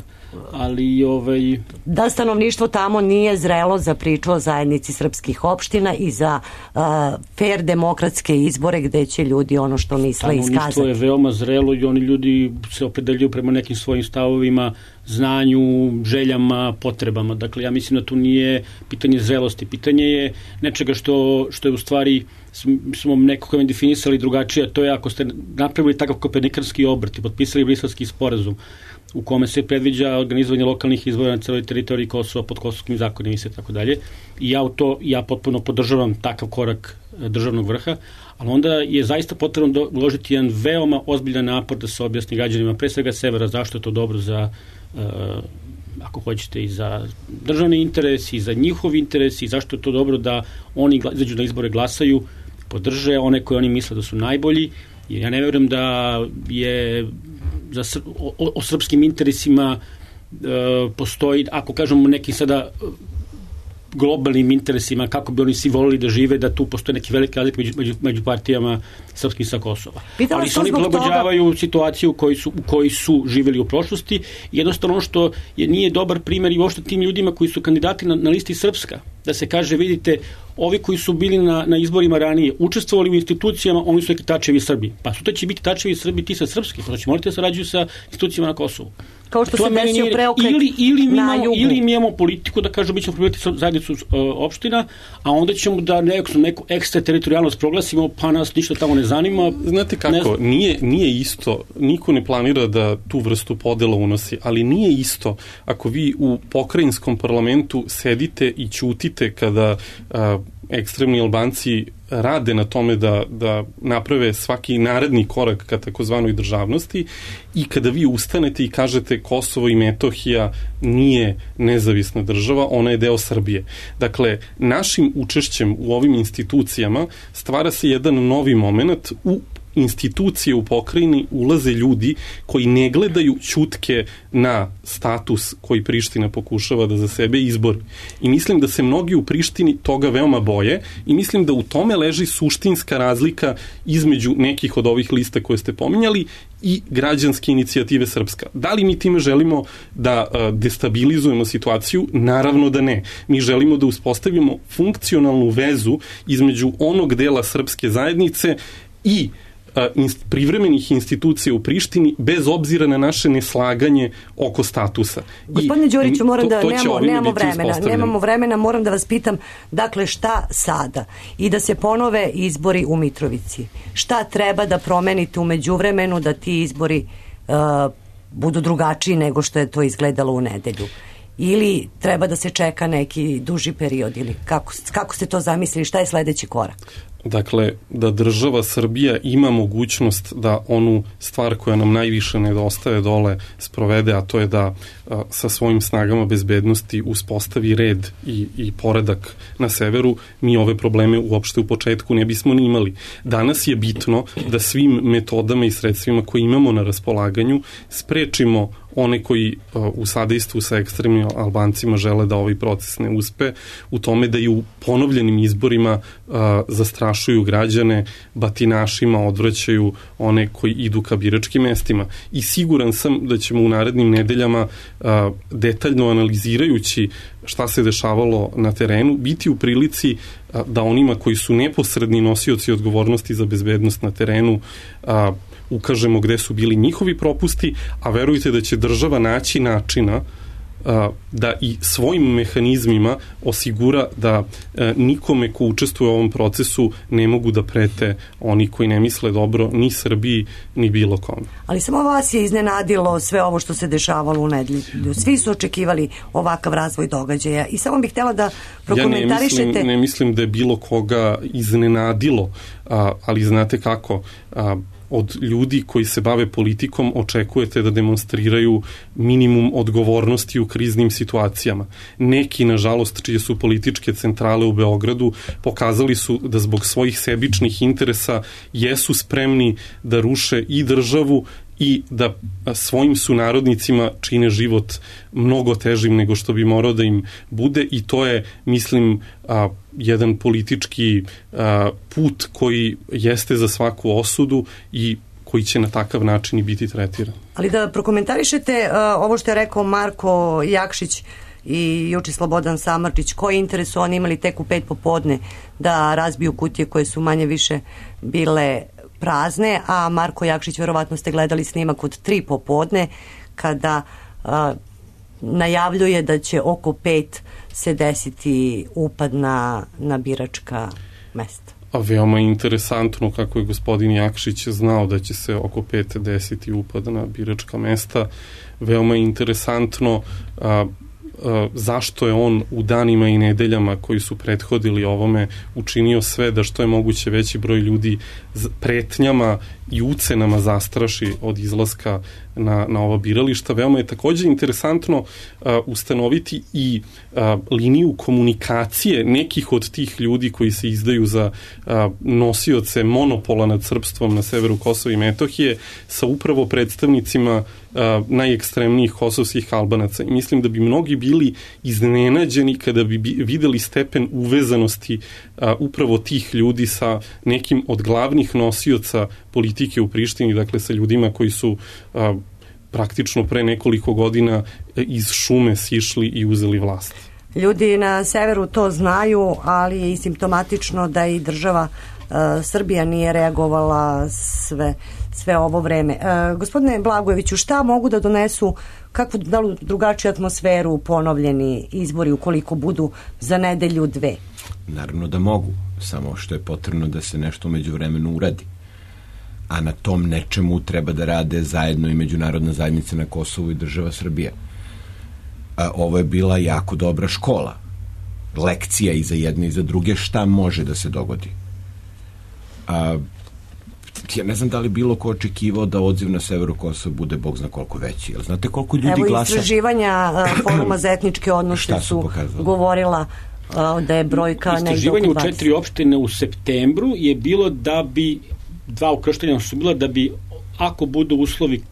ali ovaj... Da stanovništvo tamo nije zrelo za priču o zajednici srpskih opština i za uh, fair demokratske izbore gde će ljudi ono što misle iskazati. Stanovništvo je veoma zrelo i oni ljudi se opredeljuju prema nekim svojim stavovima, znanju, željama, potrebama. Dakle, ja mislim da tu nije pitanje zrelosti. Pitanje je nečega što, što je u stvari smo nekako definisali drugačije, to je ako ste napravili takav kopernikanski obrt i potpisali Briselski sporazum u kome se predviđa organizovanje lokalnih izbora na celoj teritoriji Kosova pod kosovskim zakonima i sve tako dalje. I ja u to, ja potpuno podržavam takav korak državnog vrha, ali onda je zaista potrebno uložiti jedan veoma ozbiljan napor da se objasni građanima, pre svega severa, zašto je to dobro za, uh, ako hoćete, i za državni interes, i za njihov interes, i zašto je to dobro da oni izađu na izbore, glasaju, podrže one koje oni misle da su najbolji. Jer ja ne verujem da je za, o, o srpskim interesima e, postoji, ako kažemo nekim sada globalnim interesima, kako bi oni svi volili da žive, da tu postoje neki veliki razlik među, među, među partijama srpskim sa Kosova. Pitala ali se oni prilagođavaju toga... situaciju u kojoj su, u kojoj su živeli u prošlosti. Jednostavno ono što je, nije dobar primer i uopšte tim ljudima koji su kandidati na, na listi Srpska, da se kaže, vidite, ovi koji su bili na, na izborima ranije, učestvovali u institucijama, oni su neki tačevi Srbi. Pa sutra će biti tačevi Srbi ti sa srpski, pa će morati da sarađuju sa institucijama na Kosovu. Kao što to se desio preokret ili, ili mi na imamo, jugu. Ili mi imamo politiku da kažemo mi ćemo promijeniti zajednicu uh, opština, a onda ćemo da neku, neku ekstrateritorijalnost proglasimo, pa nas ništa tamo ne zanima. Znate kako, ne nije, nije isto, niko ne planira da tu vrstu podela unosi, ali nije isto ako vi u pokrajinskom parlamentu sedite i ćutite kada uh, ekstremni Albanci rade na tome da, da naprave svaki naredni korak ka takozvanoj državnosti i kada vi ustanete i kažete Kosovo i Metohija nije nezavisna država, ona je deo Srbije. Dakle, našim učešćem u ovim institucijama stvara se jedan novi moment. U institucije u pokrajini ulaze ljudi koji ne gledaju ćutke na status koji Priština pokušava da za sebe izbori. I mislim da se mnogi u Prištini toga veoma boje i mislim da u tome leži suštinska razlika između nekih od ovih lista koje ste pominjali i građanske inicijative Srpska. Da li mi time želimo da uh, destabilizujemo situaciju? Naravno da ne. Mi želimo da uspostavimo funkcionalnu vezu između onog dela srpske zajednice i Inst, privremenih institucija u Prištini bez obzira na naše neslaganje oko statusa. Gospodine Đuriću, moram da, to, to nemamo, nemamo vremena, nemamo vremena, moram da vas pitam, dakle, šta sada? I da se ponove izbori u Mitrovici. Šta treba da promenite u međuvremenu da ti izbori uh, budu drugačiji nego što je to izgledalo u nedelju? Ili treba da se čeka neki duži period? Ili kako, kako ste to zamislili? Šta je sledeći korak? Dakle, da država Srbija ima mogućnost da onu stvar koja nam najviše nedostaje dole sprovede, a to je da a, sa svojim snagama bezbednosti uspostavi red i, i poredak na severu, mi ove probleme uopšte u početku ne bismo ni imali. Danas je bitno da svim metodama i sredstvima koje imamo na raspolaganju sprečimo one koji u sadejstvu sa ekstremnim Albancima žele da ovaj proces ne uspe, u tome da i u ponovljenim izborima zastrašuju građane, batinašima, odvraćaju one koji idu ka biračkim mestima. I siguran sam da ćemo u narednim nedeljama detaljno analizirajući šta se dešavalo na terenu, biti u prilici da onima koji su neposredni nosioci odgovornosti za bezbednost na terenu a, ukažemo gde su bili njihovi propusti, a verujte da će država naći načina a, da i svojim mehanizmima osigura da a, nikome ko učestvuje u ovom procesu ne mogu da prete oni koji ne misle dobro ni Srbiji, ni bilo kome. Ali samo vas je iznenadilo sve ovo što se dešavalo u nedelju. Svi su očekivali ovakav razvoj događaja i samo bih htjela da prokomentarišete... Ja ne mislim, ne mislim da je bilo koga iznenadilo, a, ali znate kako... A, od ljudi koji se bave politikom očekujete da demonstriraju minimum odgovornosti u kriznim situacijama. Neki, nažalost, čije su političke centrale u Beogradu, pokazali su da zbog svojih sebičnih interesa jesu spremni da ruše i državu i da svojim sunarodnicima čine život mnogo težim nego što bi morao da im bude, i to je, mislim, a, jedan politički a, put koji jeste za svaku osudu i koji će na takav način i biti tretiran. Ali da prokomentarišete a, ovo što je rekao Marko Jakšić i juče Slobodan Samardžić, koji interes su oni imali tek u pet popodne da razbiju kutije koje su manje više bile prazne, a Marko Jakšić, verovatno ste gledali snimak od tri popodne kada a, najavljuje da će oko pet se desiti upad na, na biračka mesta. A veoma interesantno kako je gospodin Jakšić znao da će se oko pet desiti upad na biračka mesta. Veoma interesantno a, zašto je on u danima i nedeljama koji su prethodili ovome učinio sve da što je moguće veći broj ljudi pretnjama i ucenama zastraši od izlaska na, na ova birališta. Veoma je takođe interesantno uh, ustanoviti i uh, liniju komunikacije nekih od tih ljudi koji se izdaju za uh, nosioce monopola nad srpstvom na severu Kosova i Metohije sa upravo predstavnicima uh, najekstremnijih kosovskih Albanaca. I mislim da bi mnogi bili iznenađeni kada bi videli stepen uvezanosti uh, upravo tih ljudi sa nekim od glavnih nosioca politike u Prištini, dakle sa ljudima koji su a, praktično pre nekoliko godina iz šume sišli i uzeli vlast. Ljudi na severu to znaju, ali je i simptomatično da i država a, Srbija nije reagovala sve, sve ovo vreme. A, gospodine Blagojeviću, šta mogu da donesu, kakvu da li drugačiju atmosferu ponovljeni izbori ukoliko budu za nedelju dve? Naravno da mogu, samo što je potrebno da se nešto umeđu vremenu uradi. A na tom nečemu treba da rade zajedno i međunarodna zajednica na Kosovu i država Srbija. A, ovo je bila jako dobra škola. Lekcija i za jedne i za druge šta može da se dogodi. A, ja ne znam da li bilo ko očekivao da odziv na severu Kosova bude bog zna koliko veći. Jel znate koliko ljudi Evo glasa? Evo istraživanja foruma za etničke odnose su, su govorila da je brojka negdje oko dvadeset. Istraživanje u četiri opštine u septembru je bilo da bi dva ukrštanja su bila da bi, ako budu uslovi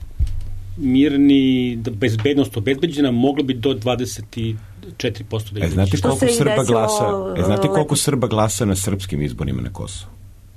mirni, da bezbednost obezbeđena, moglo bi do dvadeset četiri posto da e, znate koliko Srba glasa, e, znate koliko Srba glasa na srpskim izborima na Kosovu?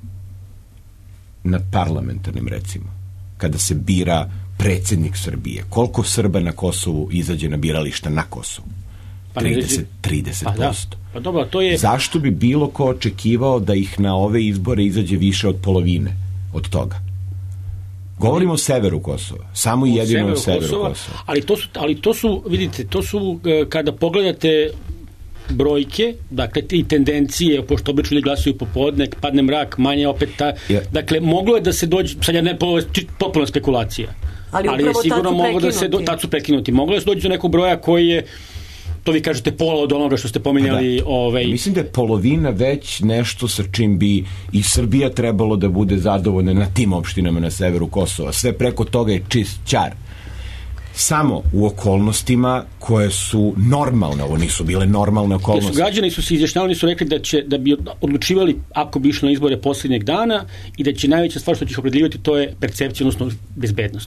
Na parlamentarnim, recimo. Kada se bira predsjednik Srbije. Koliko Srba na Kosovu izađe na birališta na Kosovu? Pa trideset, trideset posto. Pa, pa dobro, to je... Zašto bi bilo ko očekivao da ih na ove izbore izađe više od polovine od toga? Govorimo o severu Kosova. Samo i jedino o severu Kosova. Kosova. Ali to su, ali to su, vidite, to su, kada pogledate brojke, dakle, i tendencije, pošto obično ljudi glasuju popodne, padne mrak, manje opet ta... Ja. Dakle, moglo je da se dođe, sad ja ne, potpuno spekulacija. Ali, ali je sigurno moglo da se, tad su prekinuti. Moglo je da se dođe do nekog broja koji je, to vi kažete, pola od onoga što ste pominjali. Da. Ovaj... Mislim da je polovina već nešto sa čim bi i Srbija trebalo da bude zadovoljna na tim opštinama na severu Kosova. Sve preko toga je čist ćar. Samo u okolnostima koje su normalne, ovo nisu bile normalne okolnosti. Jer su građani su se izjašnjavali, su rekli da će da bi odlučivali ako bi išli na izbore posljednjeg dana i da će najveća stvar što će ih opredeljivati to je percepcija, odnosno bezbednost.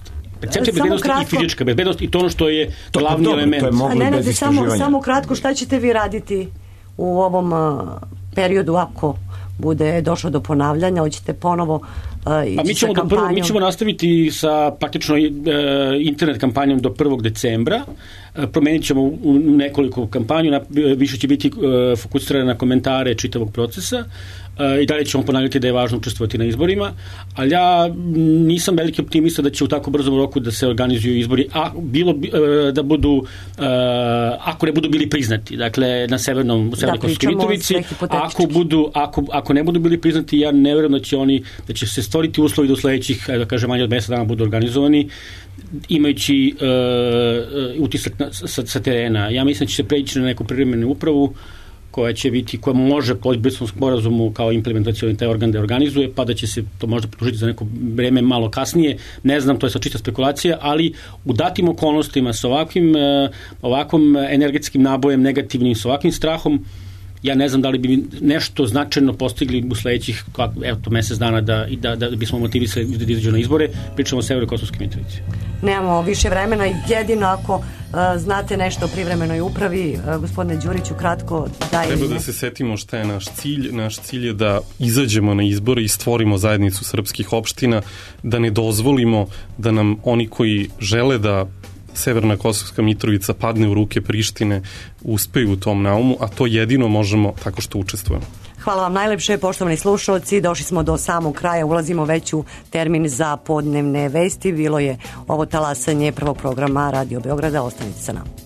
Percepcija bezbednosti i fizička bezbednost i to ono što je to, glavni dobro, element. To je moglo i bez istraživanja. Samo, samo kratko, šta ćete vi raditi u ovom uh, periodu ako bude došlo do ponavljanja, hoćete ponovo uh, ići pa mi ćemo sa kampanjom? Prvo, mi ćemo nastaviti sa praktično uh, internet kampanjom do prvog decembra. Uh, promenit ćemo u, u nekoliko kampanju, na, više će biti uh, fokusirane na komentare čitavog procesa. Uh, i dalje ćemo ponavljati da je važno učestvovati na izborima, ali ja nisam veliki optimista da će u tako brzom roku da se organizuju izbori, a bilo bi, uh, da budu uh, ako ne budu bili priznati, dakle na severnom u Severnoj Kosovskoj Mitrovici, ako budu ako ako ne budu bili priznati, ja ne verujem da će oni da će se stvoriti uslovi do sledećih, da kažem, manje od mesec dana budu organizovani, imajući uh, utisak na, sa, sa terena. Ja mislim da će se preći na neku privremenu upravu koja će biti, koja može po Briselskom sporazumu kao implementacioni taj organ da organizuje, pa da će se to možda produžiti za neko vreme malo kasnije. Ne znam, to je sad čista spekulacija, ali u datim okolnostima sa ovakvim, ovakvom energetskim nabojem negativnim, sa ovakvim strahom, ja ne znam da li bi nešto značajno postigli u sledećih, evo to, mesec dana da, da, da bismo motivisali da izađu na izbore. Pričamo o Severnoj Kosovskoj Mitrovici. Nemamo više vremena, jedino ako uh, znate nešto o privremenoj upravi, uh, gospodine Đuriću, kratko daj. Treba da se setimo šta je naš cilj. Naš cilj je da izađemo na izbore i stvorimo zajednicu srpskih opština, da ne dozvolimo da nam oni koji žele da Severna Kosovska Mitrovica padne u ruke Prištine uspeju u tom naumu, a to jedino možemo tako što učestvujemo. Hvala vam najlepše, poštovani slušalci. Došli smo do samog kraja, ulazimo već u termin za podnevne vesti. Bilo je ovo talasanje prvog programa Radio Beograda. Ostanite sa nama.